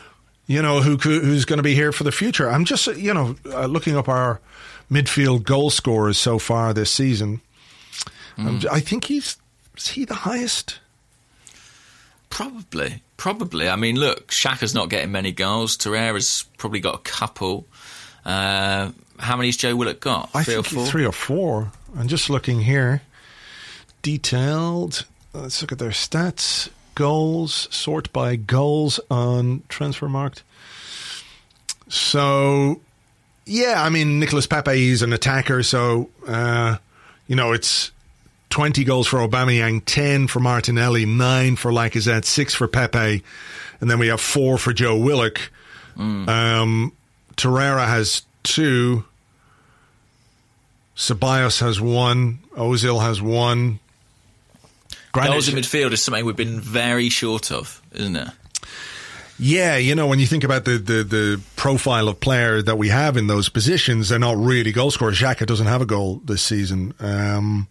you know, who who's going to be here for the future? I'm just, you know, uh, looking up our midfield goal scorers so far this season. Mm. I think he's is he the highest? Probably, probably. I mean, look, Xhaka's not getting many goals. Torreira's probably got a couple. Uh, how many's Joe Willock got? I three think or four? three or four. I'm just looking here. Detailed. Let's look at their stats. Goals. Sort by goals on Transfermarkt. So, yeah, I mean, Nicolas Pepe is an attacker, so, uh, you know, it's twenty goals for Aubameyang, ten for Martinelli, nine for Lacazette, six for Pepe, and then we have four for Joe Willock. Mm. Um, Torreira has two. Ceballos has one. Ozil has one. Granted, goals in midfield is something we've been very short of, isn't it? Yeah, you know, when you think about the, the, the profile of player that we have in those positions, they're not really goal scorers. Xhaka doesn't have a goal this season. Um,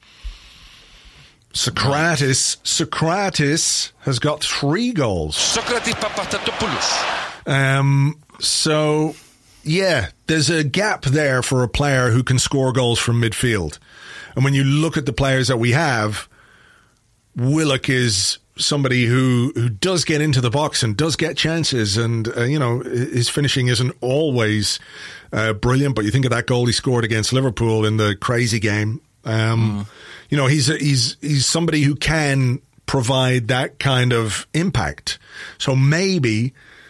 Socrates, Socrates has got three goals. Socrates Papastatopoulos. Um, so, yeah, there's a gap there for a player who can score goals from midfield. And when you look at the players that we have, Willock is somebody who, who does get into the box and does get chances, and uh, you know, his finishing isn't always uh, brilliant. But you think of that goal he scored against Liverpool in the crazy game. Um, mm. You know, he's a, he's he's somebody who can provide that kind of impact. So maybe.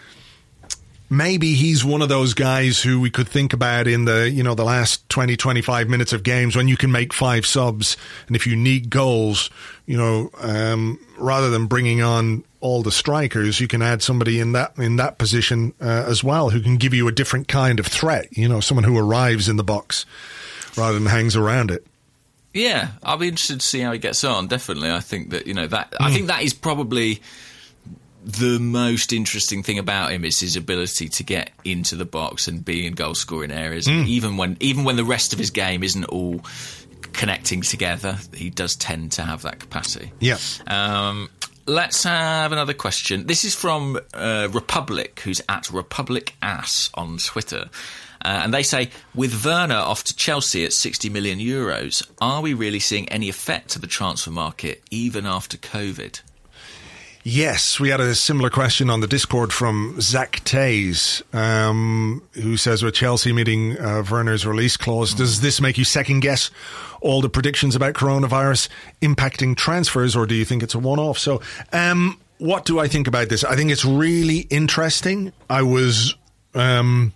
Maybe he's one of those guys who we could think about in the, you know, the last twenty, twenty-five minutes of games when you can make five subs. And if you need goals, you know, um, rather than bringing on all the strikers, you can add somebody in that, in that position uh, as well, who can give you a different kind of threat. You know, someone who arrives in the box rather than hangs around it. Yeah, I'll be interested to see how he gets on. Definitely. I think that, you know, that, mm. I think that is probably the most interesting thing about him is his ability to get into the box and be in goal-scoring areas. Mm. Even when even when the rest of his game isn't all connecting together, he does tend to have that capacity. Yeah. Um, let's have another question. This is from uh, Republic, who's at Republic Ass on Twitter. Uh, and they say, with Werner off to Chelsea at sixty million euros, are we really seeing any effect to the transfer market even after COVID? Yes, we had a similar question on the Discord from Zach Tays, um, who says, with Chelsea meeting uh, Werner's release clause, does this make you second guess all the predictions about coronavirus impacting transfers, or do you think it's a one-off? So um, what do I think about this? I think it's really interesting. I was... Um,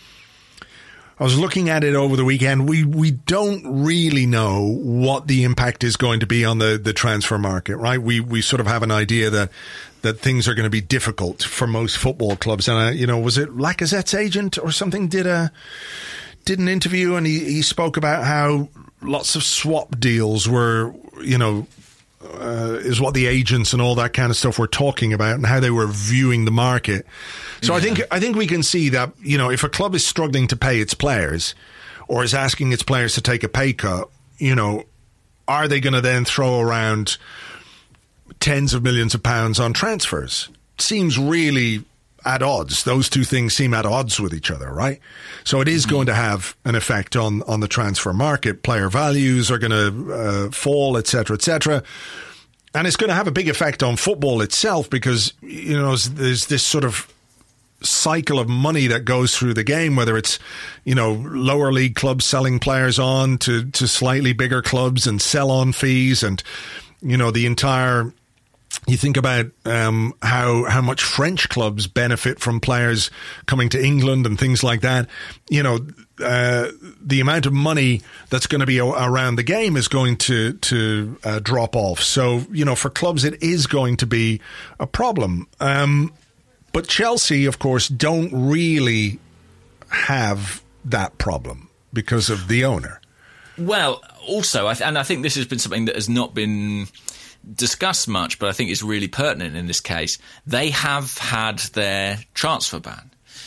I was looking at it over the weekend. We we don't really know what the impact is going to be on the, the transfer market, right? We we sort of have an idea that that things are going to be difficult for most football clubs. And, uh, you know, was it Lacazette's agent or something did a did an interview, and he, he spoke about how lots of swap deals were, you know, uh, is what the agents and all that kind of stuff were talking about, and how they were viewing the market. So yeah. I think I think we can see that, you know, if a club is struggling to pay its players, or is asking its players to take a pay cut, you know, are they going to then throw around tens of millions of pounds on transfers? Seems really at odds. Those two things seem at odds with each other, right? So it is mm-hmm. going to have an effect on, on the transfer market. Player values are going to uh, fall, et cetera, et cetera. And it's going to have a big effect on football itself, because, you know, there's this sort of cycle of money that goes through the game, whether it's, you know, lower league clubs selling players on to, to slightly bigger clubs and sell on fees, and, you know, the entire... You think about um, how how much French clubs benefit from players coming to England and things like that. You know, uh, the amount of money that's going to be around the game is going to to uh, drop off. So, you know, for clubs, it is going to be a problem. Um, but Chelsea, of course, don't really have that problem because of the owner. Well, also, I th- and I think this has been something that has not been discussed much, but I think it's really pertinent in this case. They have had their transfer ban,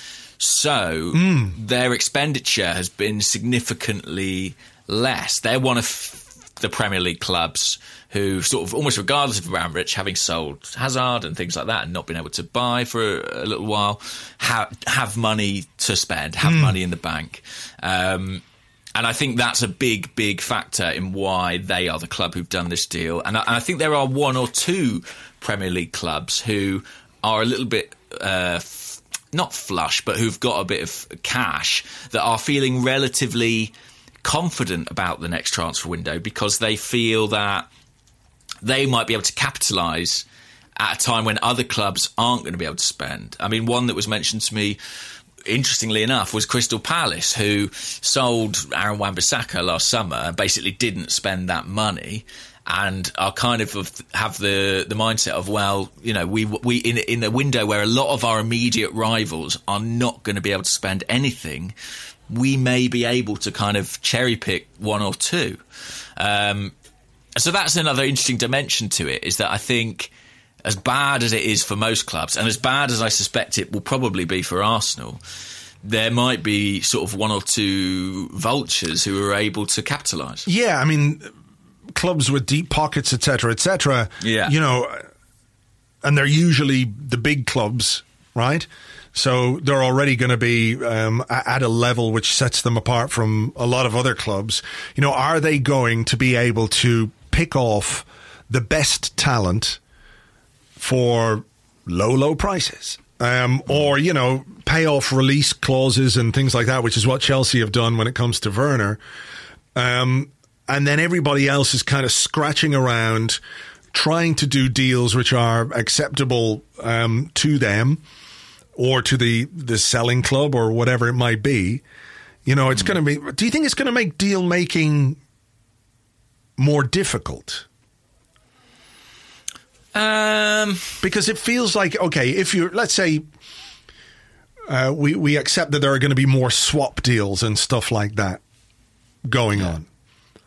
so mm. their expenditure has been significantly less. They're one of the Premier League clubs who, sort of almost regardless of Abramovich, having sold Hazard and things like that and not been able to buy for a, a little while, ha- have money to spend, have mm. money in the bank. Um, And I think that's a big, big factor in why they are the club who've done this deal. And I, and I think there are one or two Premier League clubs who are a little bit, uh, f- not flush, but who've got a bit of cash that are feeling relatively confident about the next transfer window because they feel that they might be able to capitalise at a time when other clubs aren't going to be able to spend. I mean, one that was mentioned to me, interestingly enough, was Crystal Palace, who sold Aaron Wan-Bissaka last summer and basically didn't spend that money, and are kind of have the, the mindset of, well, you know, we we in in a window where a lot of our immediate rivals are not going to be able to spend anything, we may be able to kind of cherry pick one or two. Um, so that's another interesting dimension to it, is that I think, as bad as it is for most clubs, and as bad as I suspect it will probably be for Arsenal, there might be sort of one or two vultures who are able to capitalise. Yeah, I mean, clubs with deep pockets, et cetera, et cetera. Yeah. You know, and they're usually the big clubs, right? So they're already going to be um, at a level which sets them apart from a lot of other clubs. You know, are they going to be able to pick off the best talent for low, low prices? Um, or, you know, pay off release clauses and things like that, which is what Chelsea have done when it comes to Werner. Um, and then everybody else is kind of scratching around, trying to do deals which are acceptable um, to them or to the, the selling club or whatever it might be. You know, it's mm. going to be... Do you think it's going to make deal making more difficult? Um, because it feels like, okay, if you're, let's say, uh, we, we accept that there are going to be more swap deals and stuff like that going yeah. on.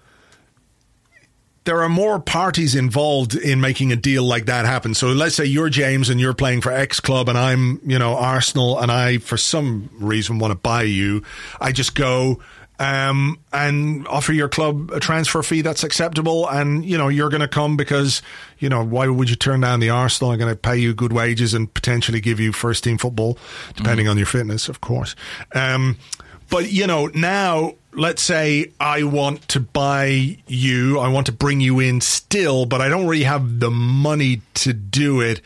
There are more parties involved in making a deal like that happen. So let's say you're James and you're playing for X club and I'm, you know, Arsenal, and I, for some reason, want to buy you. I just go... Um, and offer your club a transfer fee that's acceptable, and you know you're going to come because, you know, why would you turn down the Arsenal? I'm going to pay you good wages and potentially give you first team football, depending mm. on your fitness, of course. Um, but you know, now let's say I want to buy you, I want to bring you in still, but I don't really have the money to do it.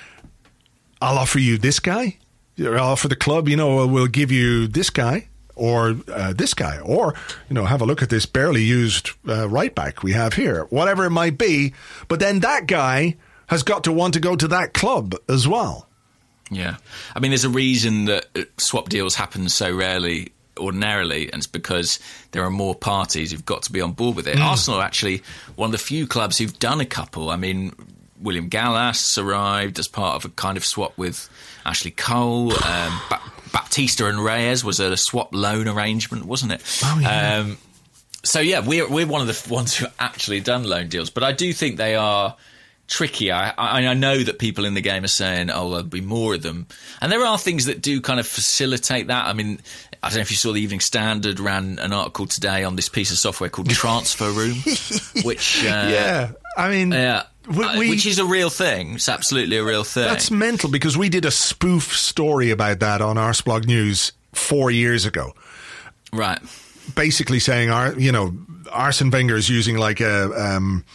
I'll offer you this guy. I'll offer the club, you know, we'll give you this guy. Or uh, this guy, or, you know, have a look at this barely used uh, right back we have here, whatever it might be. But then that guy has got to want to go to that club as well. Yeah. I mean, there's a reason that swap deals happen so rarely ordinarily, and it's because there are more parties who've got to be on board with it. Mm. Arsenal are actually one of the few clubs who've done a couple. I mean, William Gallas arrived as part of a kind of swap with Ashley Cole. Um, ba- Baptista and Reyes was a swap loan arrangement, wasn't it? Oh, yeah. Um, so, yeah, we're, we're one of the ones who actually done loan deals. But I do think they are tricky. I, I, I know that people in the game are saying, oh, there'll be more of them. And there are things that do kind of facilitate that. I mean, I don't know if you saw the Evening Standard ran an article today on this piece of software called Transfer Room, which... Uh, yeah, I mean... Yeah. We, we, Which is a real thing. It's absolutely a real thing. That's mental, because we did a spoof story about that on Arsblog News four years ago. Right. Basically saying, our, you know, Arsene Wenger is using like a um,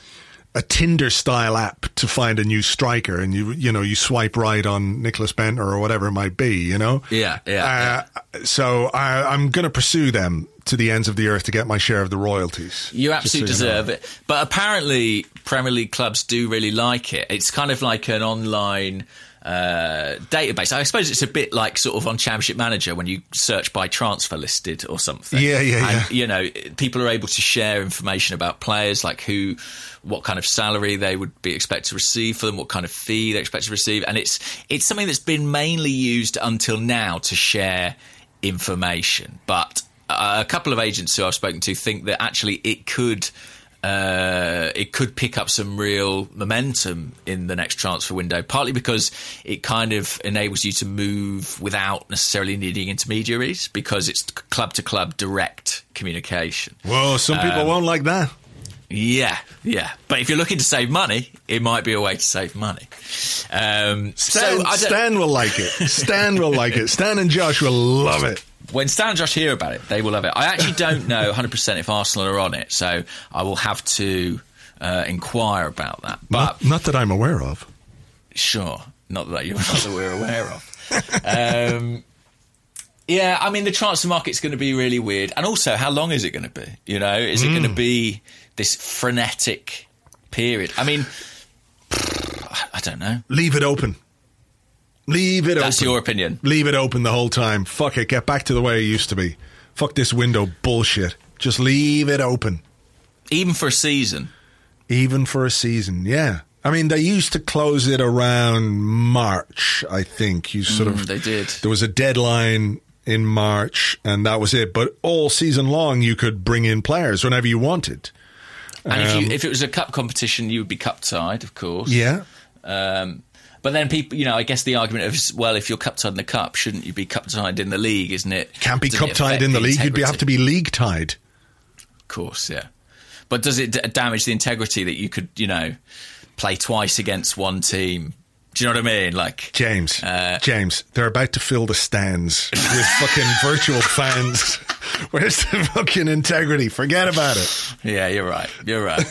a Tinder-style app to find a new striker, and you you know you swipe right on Nicholas Bentner or whatever it might be, you know. Yeah, yeah. Uh, yeah. So I, I'm going to pursue them to the ends of the earth to get my share of the royalties. You absolutely so you deserve know. it. But apparently Premier League clubs do really like it. It's kind of like an online uh, database. I suppose it's a bit like sort of on Championship Manager when you search by transfer listed or something. Yeah, yeah, and, yeah. you know, people are able to share information about players, like who, what kind of salary they would be expected to receive for them, what kind of fee they expect to receive. And it's it's something that's been mainly used until now to share information. But Uh, a couple of agents who I've spoken to think that actually it could uh, it could pick up some real momentum in the next transfer window, partly because it kind of enables you to move without necessarily needing intermediaries, because it's club to club direct communication. Well, some people um, won't like that. Yeah, yeah. But if you're looking to save money, it might be a way to save money. Um, Stan, so I Stan will like it. Stan will like it. Stan and Josh will love it. When Stan and Josh hear about it, they will love it. I actually don't know one hundred percent if Arsenal are on it, so I will have to uh, inquire about that. But not, not that I'm aware of. Sure, not that you're not that we're aware of. Um, yeah, I mean, the transfer market's going to be really weird. And also, how long is it going to be? You know, is it mm. going to be this frenetic period? I mean, I don't know. Leave it open. Leave it That's open. That's your opinion. Leave it open the whole time. Fuck it. Get back to the way it used to be. Fuck this window bullshit. Just leave it open. Even for a season. Even for a season, yeah. I mean, they used to close it around March, I think. You sort mm, of They did. There was a deadline in March, and that was it. But all season long, you could bring in players whenever you wanted. And um, if, you, if it was a cup competition, you would be cup tied, of course. Yeah. Um, but then people, you know, I guess the argument of, well, if you're cup tied in the cup, shouldn't you be cup tied in the league, isn't it? Can't be Doesn't cup tied in the, the league. You'd be, have to be league tied. Of course, yeah. But does it d- damage the integrity that you could, you know, play twice against one team? Do you know what I mean? Like James, uh, James, they're about to fill the stands with fucking virtual fans. Where's the fucking integrity? Forget about it. Yeah, you're right. You're right.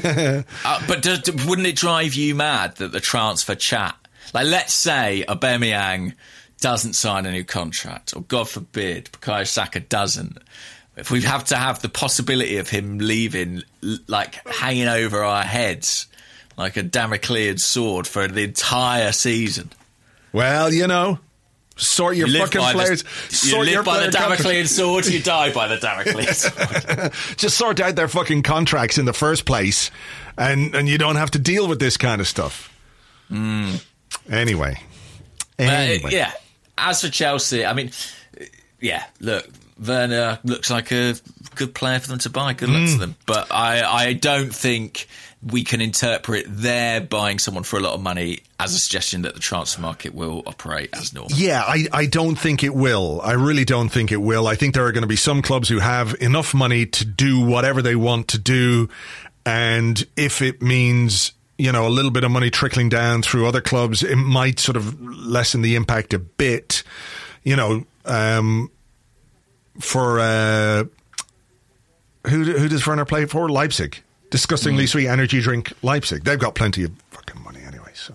uh, but does, wouldn't it drive you mad that the transfer chat, like let's say Aubameyang doesn't sign a new contract, or God forbid, Bukayo Saka doesn't. If we have to have the possibility of him leaving, like hanging over our heads like a Damoclean sword for the entire season. Well, you know, sort your you fucking players. The, sort you your live by the Damoclean contract. sword, you die by the Damoclean sword. Just sort out their fucking contracts in the first place, and, and you don't have to deal with this kind of stuff. Mm. Anyway. anyway. Uh, yeah. As for Chelsea, I mean, yeah, look, Werner looks like a good player for them to buy. Good luck mm. to them. But I, I don't think we can interpret their buying someone for a lot of money as a suggestion that the transfer market will operate as normal. Yeah, I, I don't think it will. I really don't think it will. I think there are going to be some clubs who have enough money to do whatever they want to do. And if it means, you know, a little bit of money trickling down through other clubs, it might sort of lessen the impact a bit. You know, um, for uh, who who does Werner play for? Leipzig. Disgustingly mm. sweet energy drink Leipzig. They've got plenty of fucking money anyway. So,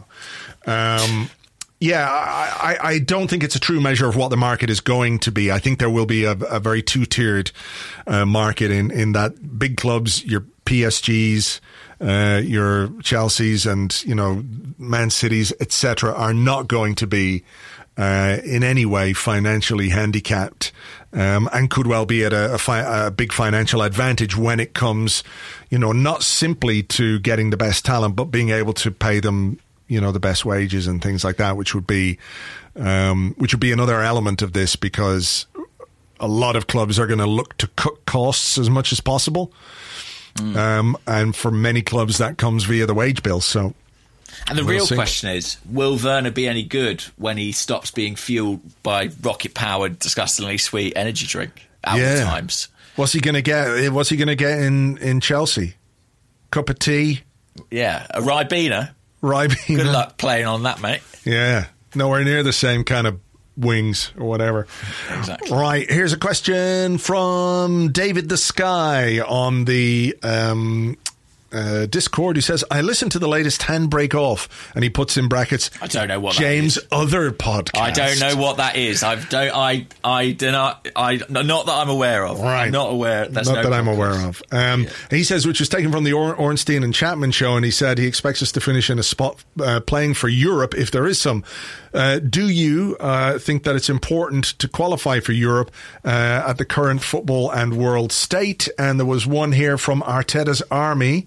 um, yeah, I, I, I don't think it's a true measure of what the market is going to be. I think there will be a, a very two-tiered uh, market in, in that big clubs, your P S Gs, uh, your Chelseas and, you know, Man Cities, et cetera, are not going to be uh, in any way financially handicapped. Um, and could well be at a, a, fi- a big financial advantage when it comes, you know, not simply to getting the best talent, but being able to pay them, you know, the best wages and things like that, which would be, um, which would be another element of this, because a lot of clubs are going to look to cut costs as much as possible. Mm. Um, and for many clubs, that comes via the wage bill. So. And the we'll real see. question is, will Werner be any good when he stops being fueled by rocket-powered, disgustingly sweet energy drink at yeah. all times? What's he going to get? What's he going to get in, in Chelsea? Cup of tea? Yeah, a Ribena. Ribena. Good luck playing on that, mate. Yeah, nowhere near the same kind of wings or whatever. Exactly. Right, here's a question from David the Sky on the um, uh, Discord, who says, I listened to the latest Handbrake Off, and he puts in brackets, I don't know what James' that is. other podcast. I don't know what that is. I don't. I. I do not. I. Not that I'm aware of. Right. I'm not aware. That's not no that podcast. I'm aware of. Um, yeah. He says, which was taken from the or- Ornstein and Chapman show, and he said he expects us to finish in a spot uh, playing for Europe if there is some. Uh, do you uh, think that it's important to qualify for Europe uh, at the current football and world state? And there was one here from Arteta's Army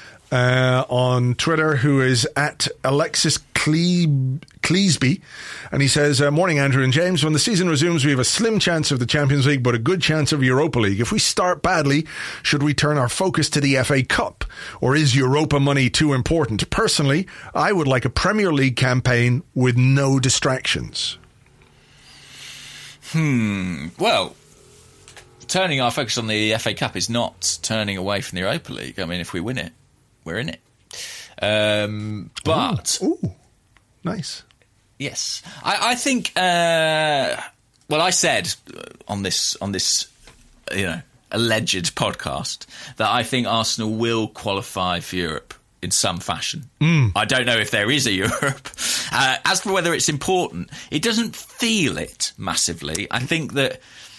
uh, on Twitter, who is at Alexis Cle- Cleesby, and he says, uh, morning Andrew and James, when the season resumes we have a slim chance of the Champions League but a good chance of Europa League. If we start badly, should we turn our focus to the F A Cup, or is Europa money too important? Personally, I would like a Premier League campaign with no distractions. Hmm. Well, turning our focus on the F A Cup is not turning away from the Europa League. I mean, if we win it, we're in it. Um, but ooh, ooh, nice. Yes, I, I think. Uh, well, I said on this on this, you know, alleged podcast that I think Arsenal will qualify for Europe in some fashion. Mm. I don't know if there is a Europe. Uh, as for whether it's important, it doesn't feel it massively. I think that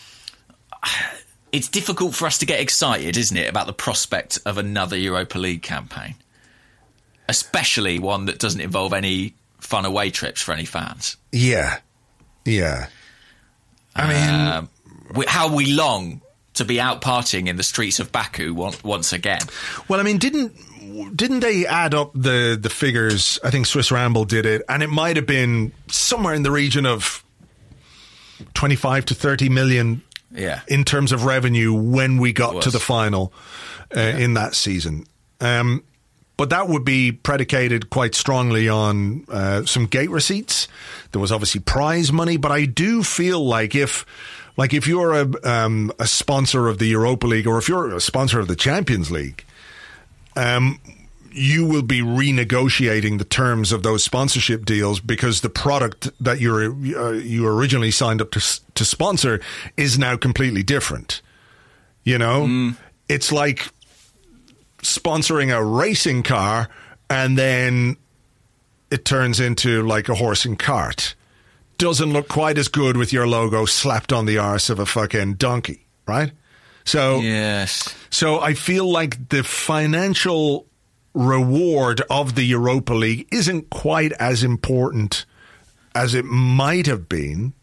it's difficult for us to get excited, isn't it, about the prospect of another Europa League campaign, especially one that doesn't involve any fun away trips for any fans. Yeah, yeah. I mean, uh, how we long to be out partying in the streets of Baku once again. Well, I mean, didn't didn't they add up the, the figures? I think Swiss Ramble did it, and it might have been somewhere in the region of twenty-five to thirty million yeah. in terms of revenue when we got was. to the final uh, yeah. in that season. Um, but that would be predicated quite strongly on uh, some gate receipts. There was obviously prize money, but I do feel like if... Like if you're a um, a sponsor of the Europa League, or if you're a sponsor of the Champions League, um, you will be renegotiating the terms of those sponsorship deals, because the product that you're uh, you originally signed up to to sponsor is now completely different. You know, mm. It's like sponsoring a racing car and then it turns into like a horse and cart. Doesn't look quite as good with your logo slapped on the arse of a fucking donkey, right? So, yes. So I feel like the financial reward of the Europa League isn't quite as important as it might have been.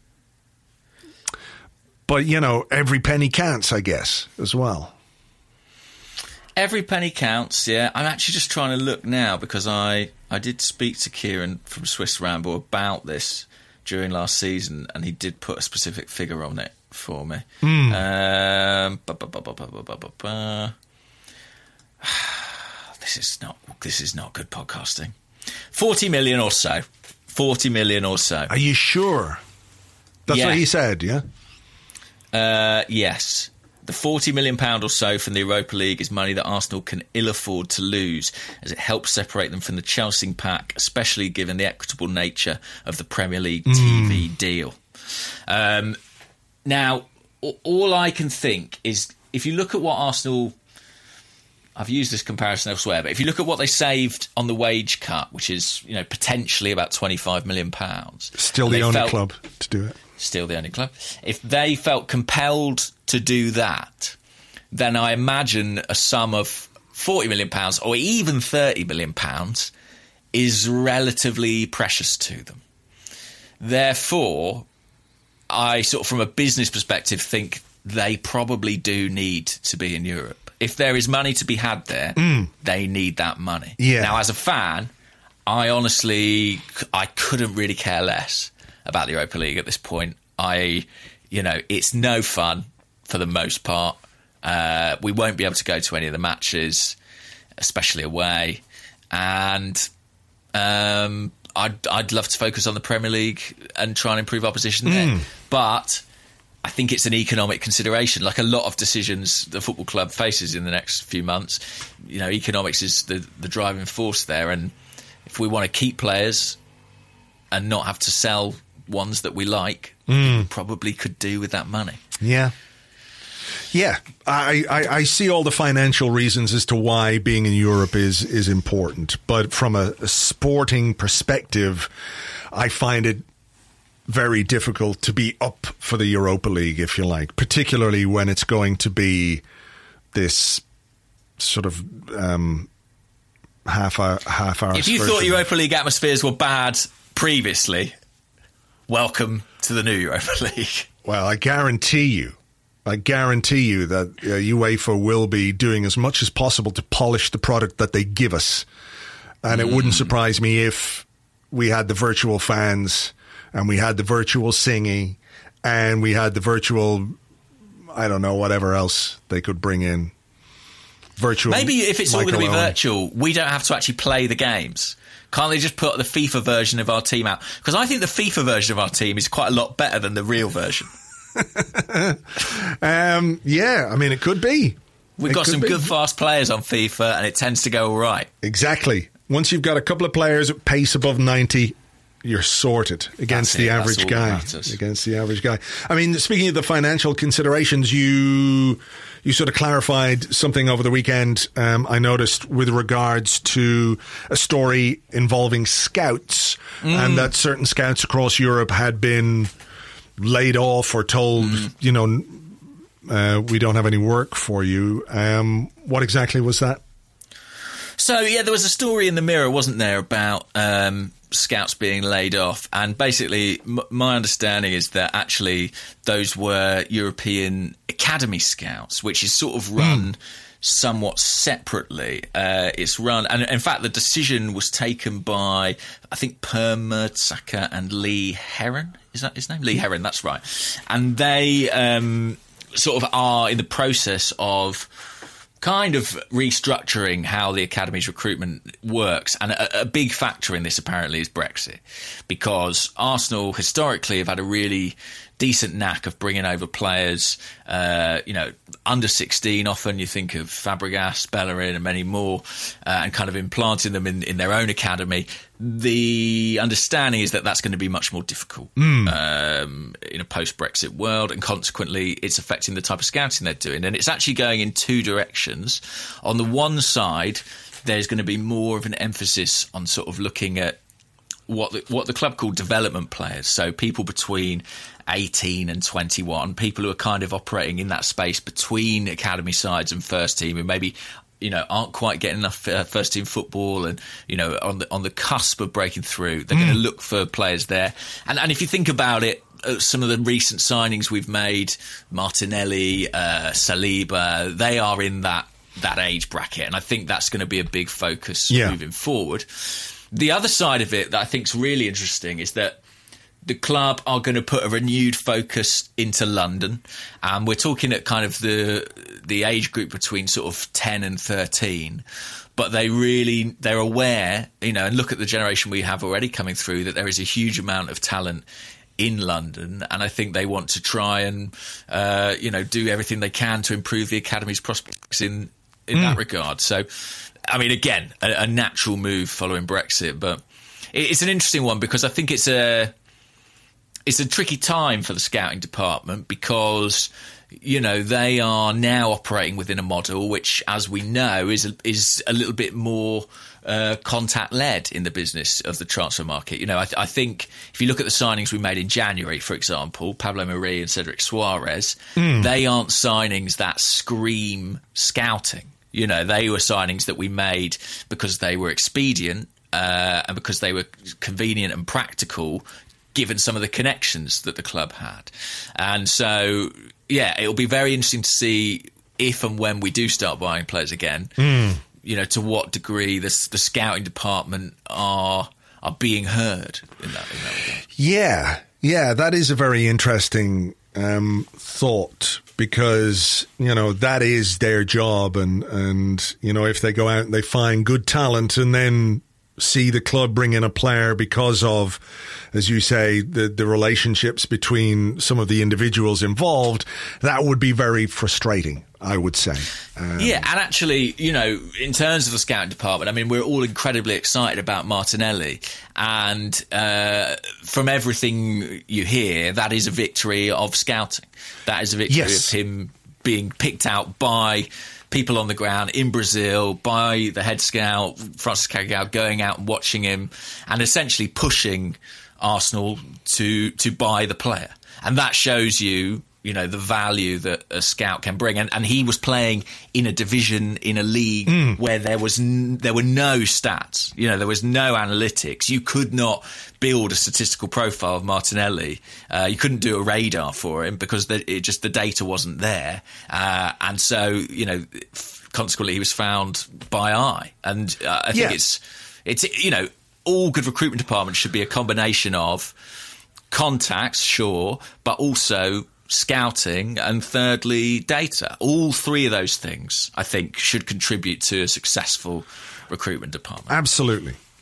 But, you know, every penny counts, I guess, as well. Every penny counts, yeah. I'm actually just trying to look now, because I, I did speak to Kieran from Swiss Ramble about this during last season, and he did put a specific figure on it for me. Mm. Um, ba, ba, ba, ba, ba, ba, ba, ba. This is not this is not good podcasting. Forty million or so. Forty million or so. Are you sure? That's yeah. what he said, yeah? Uh, yes. The forty million pounds or so from the Europa League is money that Arsenal can ill afford to lose, as it helps separate them from the Chelsea pack, especially given the equitable nature of the Premier League mm. T V deal. Um, now, all I can think is, if you look at what Arsenal... I've used this comparison elsewhere, but if you look at what they saved on the wage cut, which is, you know, potentially about twenty-five million pounds... Still the only felt, club to do it. Still the only club. If they felt compelled to do that, then I imagine a sum of forty million pounds or even thirty million pounds is relatively precious to them. Therefore, I sort of, from a business perspective, think they probably do need to be in Europe. If there is money to be had there, mm. they need that money. Yeah. Now, as a fan, I honestly, I couldn't really care less about the Europa League at this point. I, you know, it's no fun for the most part. Uh, we won't be able to go to any of the matches, especially away. And um, I'd, I'd love to focus on the Premier League and try and improve our position mm. there. But I think it's an economic consideration. Like a lot of decisions the football club faces in the next few months, you know, economics is the, the driving force there. And if we want to keep players and not have to sell ones that we like, mm. we probably could do with that money. Yeah. Yeah, I, I, I see all the financial reasons as to why being in Europe is, is important. But from a, a sporting perspective, I find it very difficult to be up for the Europa League, if you like, particularly when it's going to be this sort of um, half hour, half hour. If you thought Europa League atmospheres were bad previously, welcome to the new Europa League. Well, I guarantee you, I guarantee you that uh, UEFA will be doing as much as possible to polish the product that they give us. And mm. it wouldn't surprise me if we had the virtual fans and we had the virtual singing and we had the virtual, I don't know, whatever else they could bring in. Virtual. Maybe if it's all going to be Owen. virtual, we don't have to actually play the games. Can't they just put the FIFA version of our team out? Because I think the FIFA version of our team is quite a lot better than the real version. um, yeah, I mean, it could be. We've It got could some be. good fast players on FIFA, and it tends to go all right. Exactly. Once you've got a couple of players at pace above ninety, you're sorted against That's the it. average That's all guy. that matters. Against the average guy. I mean, speaking of the financial considerations, you you sort of clarified something over the weekend. Um, I noticed with regards to a story involving scouts, Mm. and that certain scouts across Europe had been laid off or told, Mm. you know, uh, we don't have any work for you. Um, what exactly was that? So, yeah, there was a story in the Mirror, wasn't there, about um, scouts being laid off. And basically, m- my understanding is that actually those were European academy scouts, which is sort of run... Mm. somewhat separately. Uh, it's run, and in fact, the decision was taken by, I think, Per Mertesacker and Lee Heron. Is that his name? Lee Heron, that's right. And they um, sort of are in the process of kind of restructuring how the academy's recruitment works. And a, a big factor in this, apparently, is Brexit, because Arsenal historically have had a really decent knack of bringing over players, uh, you know, under sixteen. Often you think of Fabregas, Bellerin and many more, uh, and kind of implanting them in, in their own academy. The understanding is that that's going to be much more difficult mm. um, in a post-Brexit world, and consequently it's affecting the type of scouting they're doing. And it's actually going in two directions. On the one side, there's going to be more of an emphasis on sort of looking at what the, what the club call development players, so people between eighteen and twenty-one, people who are kind of operating in that space between academy sides and first team, and maybe, you know, aren't quite getting enough uh, first team football, and, you know, on the on the cusp of breaking through. They're mm. going to look for players there. And and if you think about it, uh, some of the recent signings we've made, Martinelli, uh, Saliba, they are in that that age bracket, and I think that's going to be a big focus yeah. moving forward. The other side of it that I think is really interesting is that the club are going to put a renewed focus into London, and we're talking at kind of the the age group between sort of ten and thirteen. But they really they're aware, you know, and look at the generation we have already coming through, that there is a huge amount of talent in London, and I think they want to try and uh, you know, do everything they can to improve the academy's prospects in in mm. that regard. So, I mean, again, a, a natural move following Brexit, but it's an interesting one because I think it's a it's a tricky time for the scouting department because, you know, they are now operating within a model which, as we know, is a, is a little bit more uh, contact-led in the business of the transfer market. You know, I, th- I think if you look at the signings we made in January, for example, Pablo Mari and Cedric Suarez, mm. they aren't signings that scream scouting. You know, they were signings that we made because they were expedient uh, and because they were convenient and practical, given some of the connections that the club had. And so, yeah, it'll be very interesting to see if and when we do start buying players again, mm. you know, to what degree the, the scouting department are are being heard in that, in that regard. Yeah, yeah, that is a very interesting um, thought. Because, you know, that is their job. And, and, you know, if they go out and they find good talent and then see the club bring in a player because of, as you say, the, the relationships between some of the individuals involved, that would be very frustrating, I would say. Um, yeah, and actually, you know, in terms of the scouting department, I mean, we're all incredibly excited about Martinelli. And uh, from everything you hear, that is a victory of scouting. That is a victory yes. of him being picked out by people on the ground in Brazil, by the head scout, Francis Carregal, going out and watching him and essentially pushing Arsenal to to buy the player. And that shows you, you know, the value that a scout can bring. And, and he was playing in a division, in a league mm. where there was n- there were no stats. You know, there was no analytics. You could not build a statistical profile of Martinelli. Uh, you couldn't do a radar for him because the, it just the data wasn't there. Uh, and so, you know, consequently, he was found by eye. And uh, I think yeah. it's it's you know, all good recruitment departments should be a combination of contacts, sure, but also scouting, and thirdly, data. All three of those things, I think, should contribute to a successful recruitment department. Absolutely.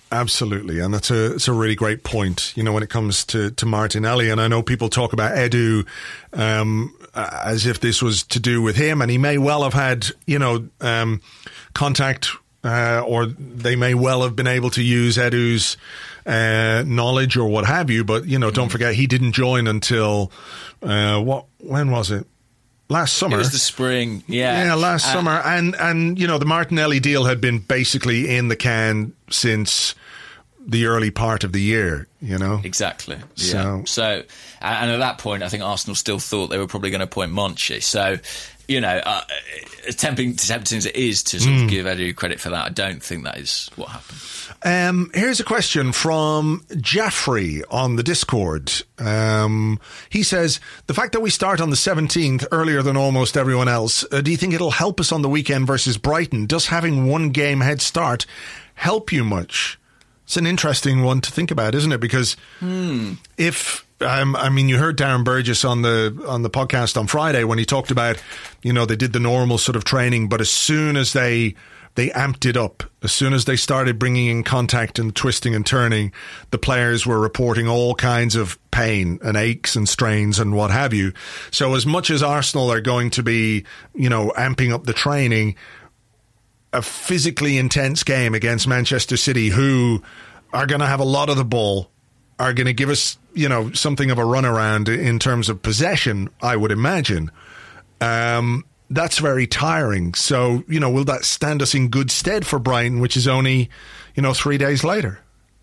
Absolutely, and that's a it's a really great point. You know, when it comes to, to Martinelli, and I know people talk about Edu um, as if this was to do with him, and he may well have had you know um, contact, uh, or they may well have been able to use Edu's uh, knowledge or what have you. But you know, mm. don't forget he didn't join until uh, what? When was it? Last summer. It was the spring, yeah. Yeah, last uh, summer. And, and, you know, the Martinelli deal had been basically in the can since the early part of the year, you know? Exactly. So, yeah. So, and at that point, I think Arsenal still thought they were probably going to appoint Monchi. So, you know, uh, tempting, tempting as it is to sort mm. of give Edu credit for that, I don't think that is what happened. Um, here's a question from Jaffrey on the Discord. Um, he says, the fact that we start on the seventeenth earlier than almost everyone else, uh, do you think it'll help us on the weekend versus Brighton? Does having one game head start help you much? It's an interesting one to think about, isn't it? Because hmm. if... Um, I mean, you heard Darren Burgess on the on the podcast on Friday when he talked about, you know, they did the normal sort of training, but as soon as they they amped it up, as soon as they started bringing in contact and twisting and turning, the players were reporting all kinds of pain and aches and strains and what have you. So as much as Arsenal are going to be, you know, amping up the training, a physically intense game against Manchester City, who are going to have a lot of the ball, are going to give us, you know, something of a runaround in terms of possession, I would imagine. Um, that's very tiring. So, you know, will that stand us in good stead for Brighton, which is only, you know, three days later?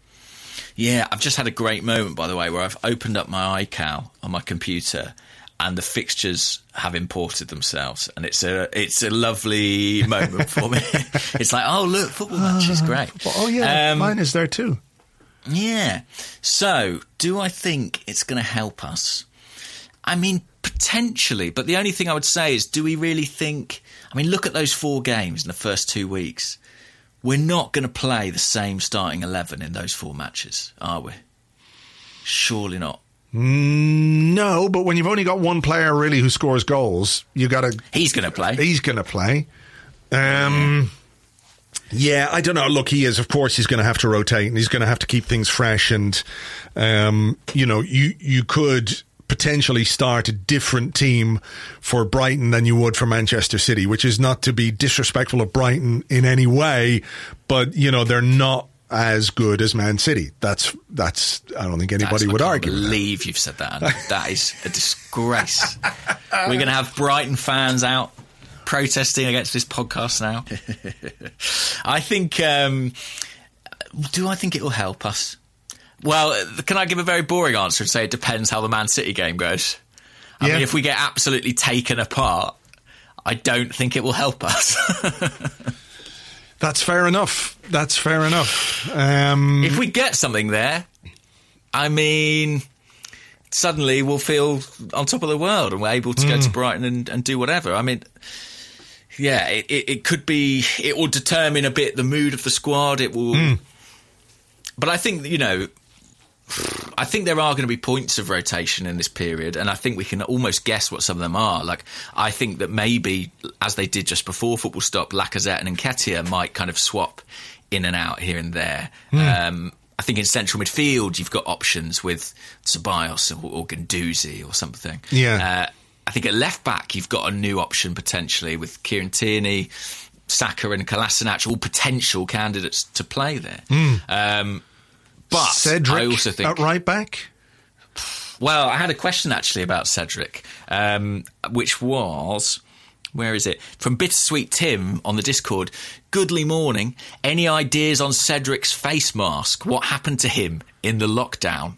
Yeah, I've just had a great moment, by the way, where I've opened up my iCal on my computer and the fixtures have imported themselves, and it's a it's a lovely moment for me. It's like, oh, look, football match is great. Oh, yeah, um, mine is there too. Yeah. So, do I think it's going to help us? I mean, potentially. But the only thing I would say is, do we really think... I mean, look at those four games in the first two weeks. We're not going to play the same starting eleven in those four matches, are we? Surely not. No, but when you've only got one player really who scores goals, you got to... He's going to play. He's going to play. Um... Yeah. Yeah, I don't know. Look, he is, of course, he's going to have to rotate and he's going to have to keep things fresh. And, um, you know, you, you could potentially start a different team for Brighton than you would for Manchester City, which is not to be disrespectful of Brighton in any way, but, you know, they're not as good as Man City. That's, that's, I don't think anybody that's, would I can't argue. believe that. You've said that. Andy. That is a disgrace. We're going to have Brighton fans out protesting against this podcast now. I think, um, do I think it will help us? Well, can I give a very boring answer and say it depends how the Man City game goes? I yeah. mean, if we get absolutely taken apart, I don't think it will help us. That's fair enough. That's fair enough. Um, if we get something there, I mean... suddenly we'll feel on top of the world and we're able to mm. go to Brighton and, and do whatever. I mean, yeah, it, it, it could be, it will determine a bit the mood of the squad. It will, mm. but I think, you know, I think there are going to be points of rotation in this period, and I think we can almost guess what some of them are. Like, I think that maybe, as they did just before football stopped, Lacazette and Nketiah might kind of swap in and out here and there. Mm. Um, I think in central midfield, you've got options with Ceballos or, or Guendouzi or something. Yeah. Uh, I think at left back, you've got a new option potentially with Kieran Tierney, Saka and Kolasinac, all potential candidates to play there. Mm. Um, but Cedric I also think at right back. Well, I had a question actually about Cedric, um, which was... Where is it? From Bittersweet Tim on the Discord. Goodly morning. Any ideas on Cedric's face mask? What happened to him in the lockdown?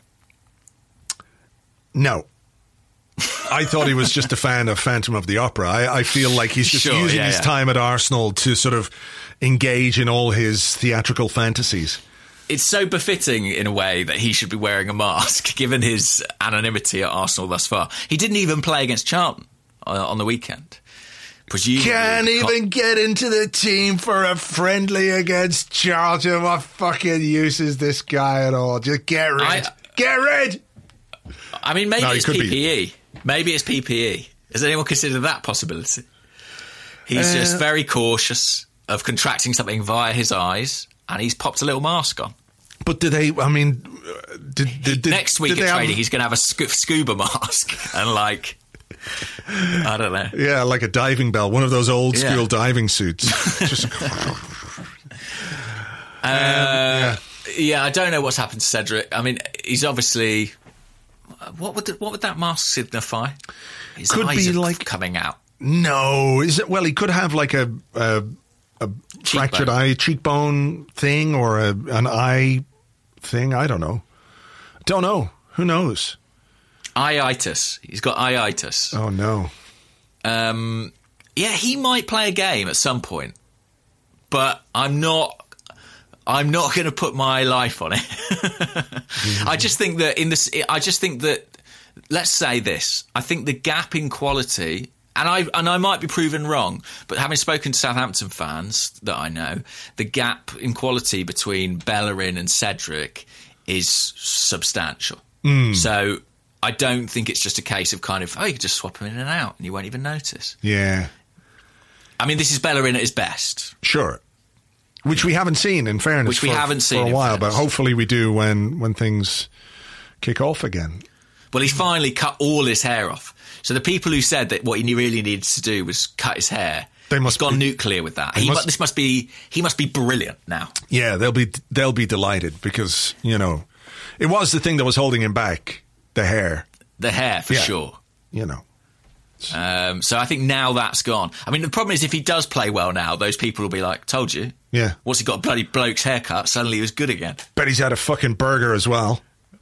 No. I thought he was just a fan of Phantom of the Opera. I, I feel like he's just sure, using yeah, his yeah. time at Arsenal to sort of engage in all his theatrical fantasies. It's so befitting, in a way, that he should be wearing a mask, given his anonymity at Arsenal thus far. He didn't even play against Charlton uh, on the weekend. Presumably Can't even get into the team for a friendly against Charlton. What fucking use is this guy at all? Just get rid. I, get rid. I mean, maybe no, it's P P E. Be. Maybe it's P P E. Has anyone considered that possibility? He's uh, just very cautious of contracting something via his eyes, and he's popped a little mask on. But did they, I mean, did, did, did next week did at they training, have, he's going to have a scu- scuba mask and like, I don't know. Yeah, like a diving bell, one of those old Yeah. school diving suits. Just, Uh, yeah. yeah, I don't know what's happened to Cedric. I mean, he's obviously. What would the, what would that mask signify? His Could eyes be are like- coming out. no, is it? Well, he could have like a a, a fractured eye, cheekbone thing, or a, an eye thing. I don't know. Don't know. Who knows? Eye-itis. He's got eye-itis. Oh no. Um, yeah, he might play a game at some point, but I'm not. I'm not going to put my life on it. mm-hmm. I just think that in this, I just think that, let's say this, I think the gap in quality, and I and I might be proven wrong, but having spoken to Southampton fans that I know, the gap in quality between Bellerin and Cedric is substantial. Mm. So I don't think it's just a case of kind of, oh, you can just swap them in and out and you won't even notice. Yeah. I mean, this is Bellerin at his best. Sure. Which we haven't seen, in fairness, Which we for, haven't seen for a in while, fairness. but hopefully we do when, when things kick off again. Well, he finally cut all his hair off. So the people who said that what he really needed to do was cut his hair, They must he's gone be- nuclear with that. they He, must- mu- this must be he must be brilliant now. Yeah, they'll be they'll be delighted because, you know, it was the thing that was holding him back, the hair, The hair, for Yeah. sure. you know. Um, so I think now that's gone. I mean, the problem is if he does play well now, those people will be like, told you. Yeah. Once he got a bloody bloke's haircut, suddenly he was good again. Bet he's had a fucking burger as well.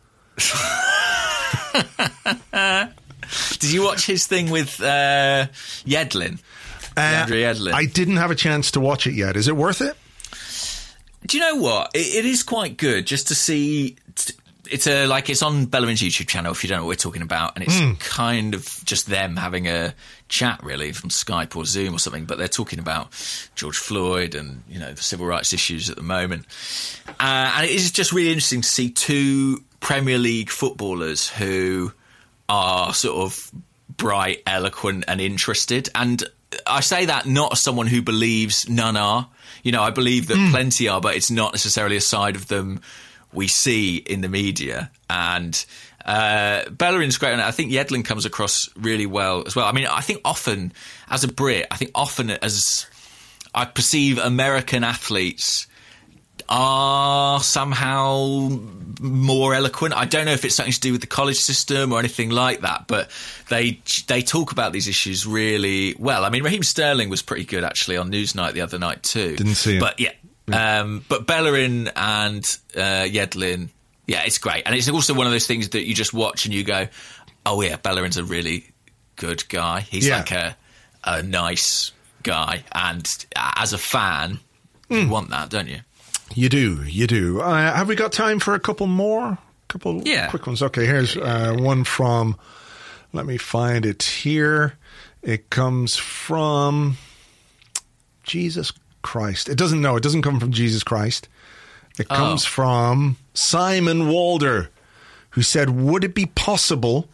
Did you watch his thing with uh, Yedlin? Uh, Andrew Yedlin? I didn't have a chance to watch it yet. Is it worth it? Do you know what? It, it is quite good just to see. It's a like it's on Bellerin's YouTube channel. If you don't know what we're talking about, and it's Mm. kind of just them having a chat, really, from Skype or Zoom or something. But they're talking about George Floyd and you know the civil rights issues at the moment. Uh, and it is just really interesting to see two Premier League footballers who are sort of bright, eloquent, and interested. And I say that not as someone who believes none are. You know, I believe that plenty are, but it's not necessarily a side of them we see in the media. And uh, Bellerin's great on it. I think Yedlin comes across really well as well. I mean, I think often, as a Brit, I think often as I perceive American athletes are somehow more eloquent. I don't know if it's something to do with the college system or anything like that, but they they talk about these issues really well. I mean, Raheem Sterling was pretty good actually on Newsnight the other night too. Didn't see it. But yeah, um, but Bellerin and uh, Yedlin, yeah, it's great. And it's also one of those things that you just watch and you go, oh yeah, Bellerin's a really good guy. He's Yeah. like a, a nice guy. And as a fan, you want that, don't you? You do, you do. Uh, have we got time for a couple more? Couple Yeah. quick ones. Okay, here's uh, one from, let me find it here. It comes from Jesus Christ. It doesn't, no, it doesn't come from Jesus Christ. It Oh. comes from Simon Walder, who said, would it be possible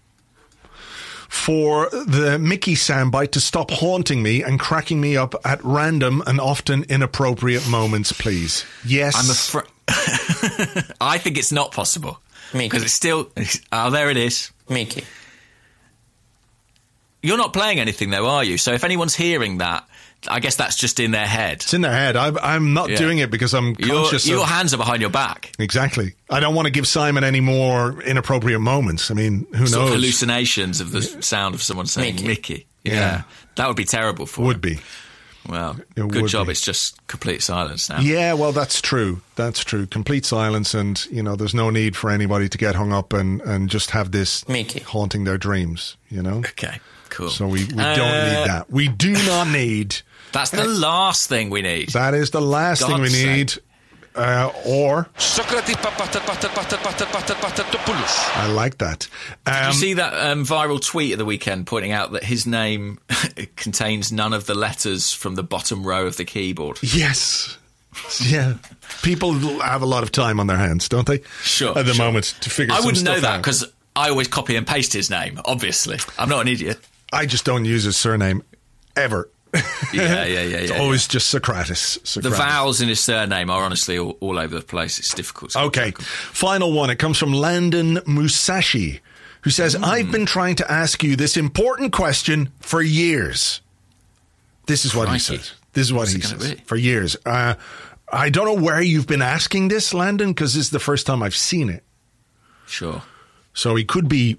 for the Mickey soundbite to stop haunting me and cracking me up at random and often inappropriate moments, please? Yes. I'm afraid. I think it's not possible Mickey. because it's still. Oh, there it is. Mickey. You're not playing anything though, are you? So if anyone's hearing that, I guess that's just in their head. It's in their head. I, I'm not Yeah. doing it because I'm Your, conscious your of... hands are behind your back. Exactly. I don't want to give Simon any more inappropriate moments. I mean, who Sort of knows? hallucinations of the sound of someone saying Mickey. Mickey. Yeah. Yeah. That would be terrible for Would him. be. Well, It good would job. be. It's just complete silence now. Yeah, well, that's true. That's true. Complete silence, and, you know, there's no need for anybody to get hung up and, and just have this Mickey. haunting their dreams, you know? Okay, cool. So we, we Uh, don't need that. We do not need... That's the last thing we need. That is the last thing we God's sake. need. Uh, or... Socrates Papatatopoulos. I like that. Did Um, you see that um, viral tweet of the weekend pointing out that his name contains none of the letters from the bottom row of the keyboard? Yes. Yeah. People have a lot of time on their hands, don't they? Sure. At the sure. moment to figure I some wouldn't know stuff that out. because I always copy and paste his name, obviously. I'm not an idiot. I just don't use his surname ever. Yeah, yeah, yeah. yeah It's yeah, always yeah. just Socrates. Socrates. The vowels in his surname are honestly all, all over the place. It's difficult. Okay, final one. It comes from Landon Musashi, who says, mm. I've been trying to ask you this important question for years. This is what Crikey. he says. This is what What's he it gonna says. be? For years. Uh, I don't know where you've been asking this, Landon, because this is the first time I've seen it. Sure. So he could be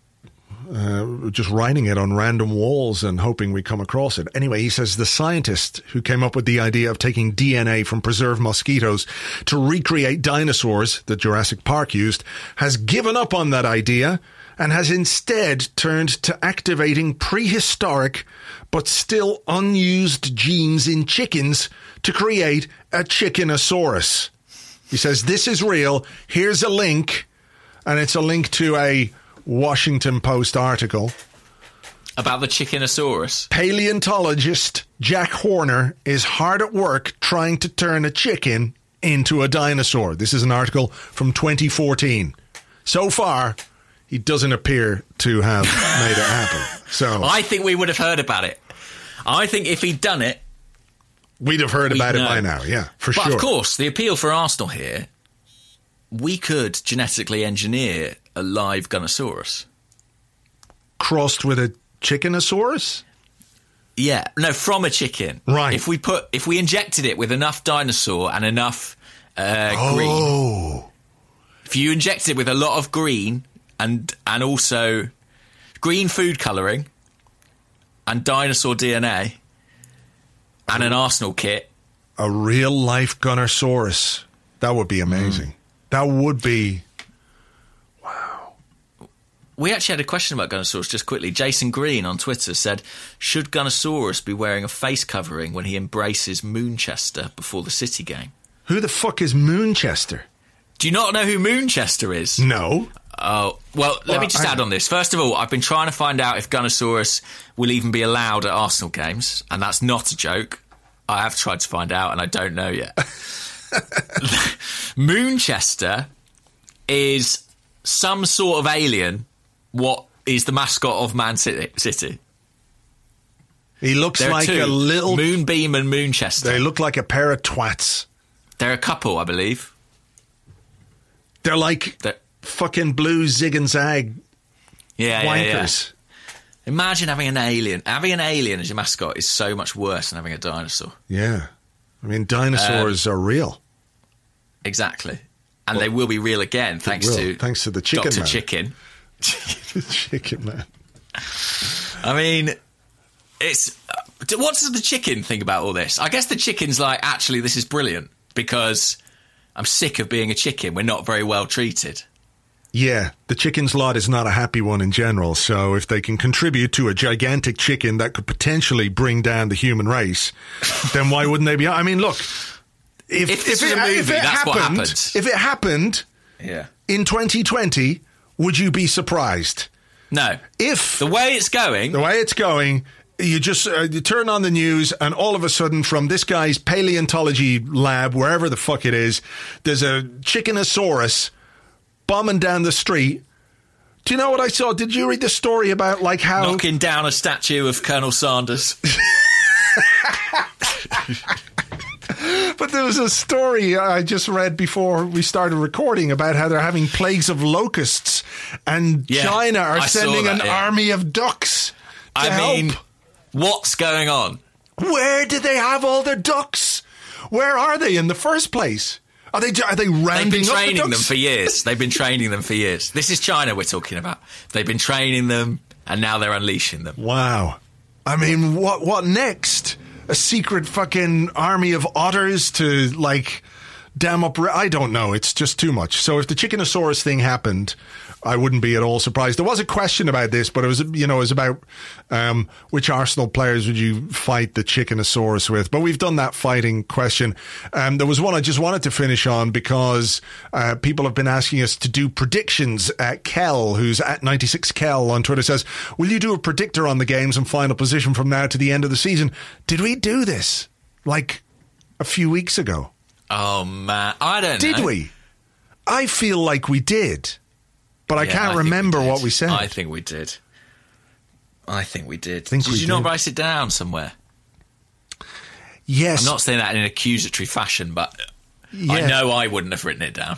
uh, just writing it on random walls and hoping we come across it. Anyway, he says the scientist who came up with the idea of taking D N A from preserved mosquitoes to recreate dinosaurs that Jurassic Park used has given up on that idea and has instead turned to activating prehistoric but still unused genes in chickens to create a chickenosaurus. He says, this is real. Here's a link. And it's a link to a Washington Post article. About the Chickenosaurus. Paleontologist Jack Horner is hard at work trying to turn a chicken into a dinosaur. This is an article from twenty fourteen. So far, he doesn't appear to have made it happen. So I think we would have heard about it. I think if he'd done it, we'd have heard about know. it by now. Yeah, for but sure. But of course, the appeal for Arsenal here, we could genetically engineer a live Gunnosaurus. Crossed with a Chickenosaurus? Yeah, no, from a chicken. Right. If we put, if we injected it with enough dinosaur and enough uh, oh. green. If you injected it with a lot of green and and also green food colouring and dinosaur D N A and an Arsenal kit. A real life Gunnosaurus. That would be amazing. Mm. That would be... Wow. We actually had a question about Gunnosaurus just quickly. Jason Green on Twitter said, should Gunnosaurus be wearing a face covering when he embraces Moonchester before the City game? Who the fuck is Moonchester? Do you not know who Moonchester is? No. Oh, well, let well, me just I... add on this. First of all, I've been trying to find out if Gunnosaurus will even be allowed at Arsenal games, and that's not a joke. I have tried to find out, and I don't know yet. Moonchester is some sort of alien. What is the mascot of Man City? He looks there like two, a little... Moonbeam and Moonchester. They look like a pair of twats. They're a couple, I believe. They're like They're... fucking blue zig and zag yeah, wankers. Yeah, yeah. Imagine having an alien. Having an alien as your mascot is so much worse than having a dinosaur. Yeah. I mean, dinosaurs um, are real. Exactly. And well, they will be real again, thanks to thanks to the chicken Doctor man. Chicken. The chicken man. I mean, it's... Uh, what does the chicken think about all this? I guess the chicken's like, actually, this is brilliant because I'm sick of being a chicken. We're not very well treated. Yeah, the chicken's lot is not a happy one in general, so if they can contribute to a gigantic chicken that could potentially bring down the human race, then why wouldn't they be... I mean, look, if, if this if was it, a movie, if it that's happened, what happened. If it happened yeah. in twenty twenty, would you be surprised? No. If... The way it's going... The way it's going... You just uh, you turn on the news and all of a sudden from this guy's paleontology lab, wherever the fuck it is, there's a Chickenosaurus bombing down the street. Do you know what I saw? Did you read the story about like how... Knocking down a statue of Colonel Sanders. But there was a story I just read before we started recording about how they're having plagues of locusts and yeah, China are I sending that, an yeah. army of ducks to I help. mean, what's going on? Where did they have all their ducks? Where are they in the first place? Are they are they rounding They've been up training the them ducks? for years. They've been training them for years. This is China we're talking about. They've been training them, and now they're unleashing them. Wow. I mean, what what next? A secret fucking army of otters to, like, dam up... I don't know. It's just too much. So if the Chickenosaurus thing happened, I wouldn't be at all surprised. There was a question about this, but it was, you know, it was about um, which Arsenal players would you fight the Chickenosaurus with. But we've done that fighting question. Um, there was one I just wanted to finish on because uh, people have been asking us to do predictions. At Kel, who's at ninety-six Kel on Twitter, says, will you do a predictor on the games and final position from now to the end of the season? Did we do this like a few weeks ago? Oh, man. I don't did know. Did we? I feel like we did. But I yeah, can't I remember we what we said. I think we did. I think we did. Think did we you did. not write it down somewhere? Yes. I'm not saying that in an accusatory fashion, but Yeah. I know I wouldn't have written it down.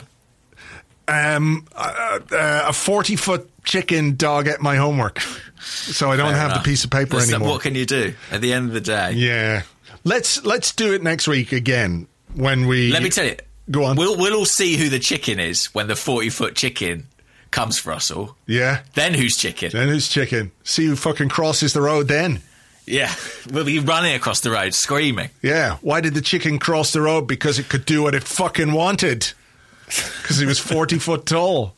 Um, uh, uh, a forty-foot chicken dog ate my homework, so I don't Fair have enough. the piece of paper Listen, anymore. What can you do at the end of the day? Yeah. Let's let's do it next week again when we... Let me tell you. Go on. We'll, we'll all see who the chicken is when the forty-foot chicken comes for us all. Yeah. Then who's chicken? Then who's chicken? See who fucking crosses the road then. Yeah. We'll be running across the road screaming. Yeah. Why did the chicken cross the road? Because it could do what it fucking wanted. Because he was forty foot tall.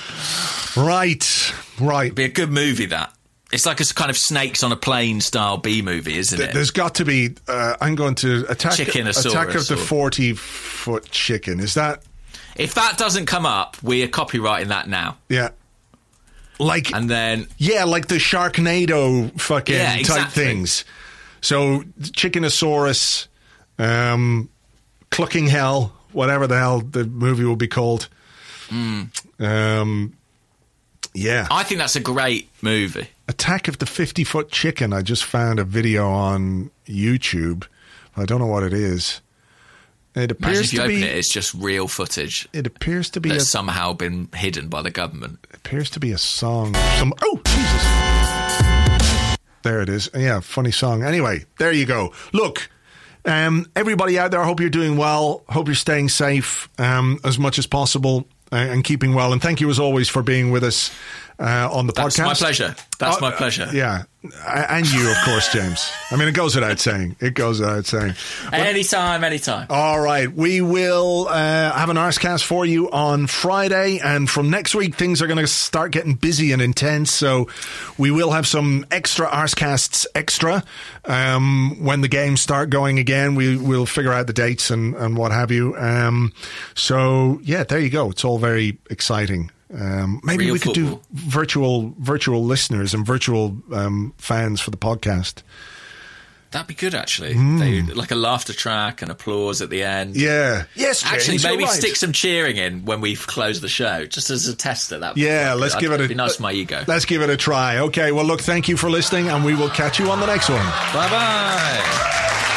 Right. Right. It'd be a good movie, that. It's like a kind of Snakes on a Plane style B movie, isn't Th- it? There's got to be... Uh, I'm going to... Attack, Chickenosaurus attack of the or- forty-foot chicken. Is that... If that doesn't come up, we are copyrighting that now. Yeah. Like... And then... Yeah, like the Sharknado fucking Yeah, type exactly. things. So, Chickenosaurus, um, Clucking Hell, whatever the hell the movie will be called. Mm. Um, yeah. I think that's a great movie. Attack of the fifty-foot chicken. I just found a video on YouTube. I don't know what it is. It Imagine appears if you to open be. it, it's just real footage It appears to be. A, that's somehow been hidden by the government. appears to be a song. Some. Oh Jesus! There it is. Yeah, funny song. Anyway, there you go. Look. Um, everybody out there, I hope you're doing well. Hope you're staying safe um, as much as possible uh, and keeping well. And thank you, as always, for being with us uh, on the That's podcast. my pleasure. That's Oh, my pleasure. uh, yeah. And you, of course, James. I mean, it goes without saying. It goes without saying. Anytime, anytime. All right. We will uh, have an Arscast for you on Friday. And from next week, things are going to start getting busy and intense. So we will have some extra Arscasts extra. Um, when the games start going again, we will figure out the dates and, and what have you. Um, so, yeah, there you go. It's all very exciting. Um, maybe Real we could football. do virtual virtual listeners and virtual um, fans for the podcast. That'd be good, actually. Hmm. They, like a laughter track and applause at the end. Yeah. Yes, James, Actually, maybe you're right. stick some cheering in when we close the show, just as a tester. That Yeah, let's give it a be nice for my ego. Let's give it a try. Okay, well, look, thank you for listening, and we will catch you on the next one. Bye bye.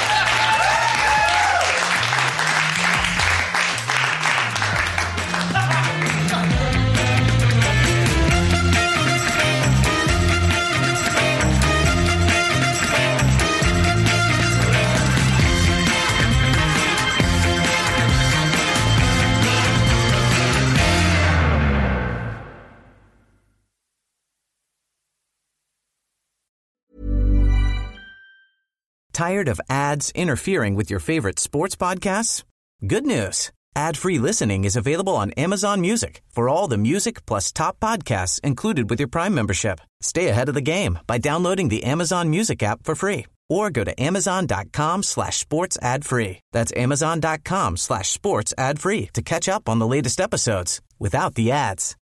Tired of ads interfering with your favorite sports podcasts? Good news. Ad-free listening is available on Amazon Music for all the music plus top podcasts included with your Prime membership. Stay ahead of the game by downloading the Amazon Music app for free or go to amazon.com slash sports ad free. That's amazon.com slash sports ad free to catch up on the latest episodes without the ads.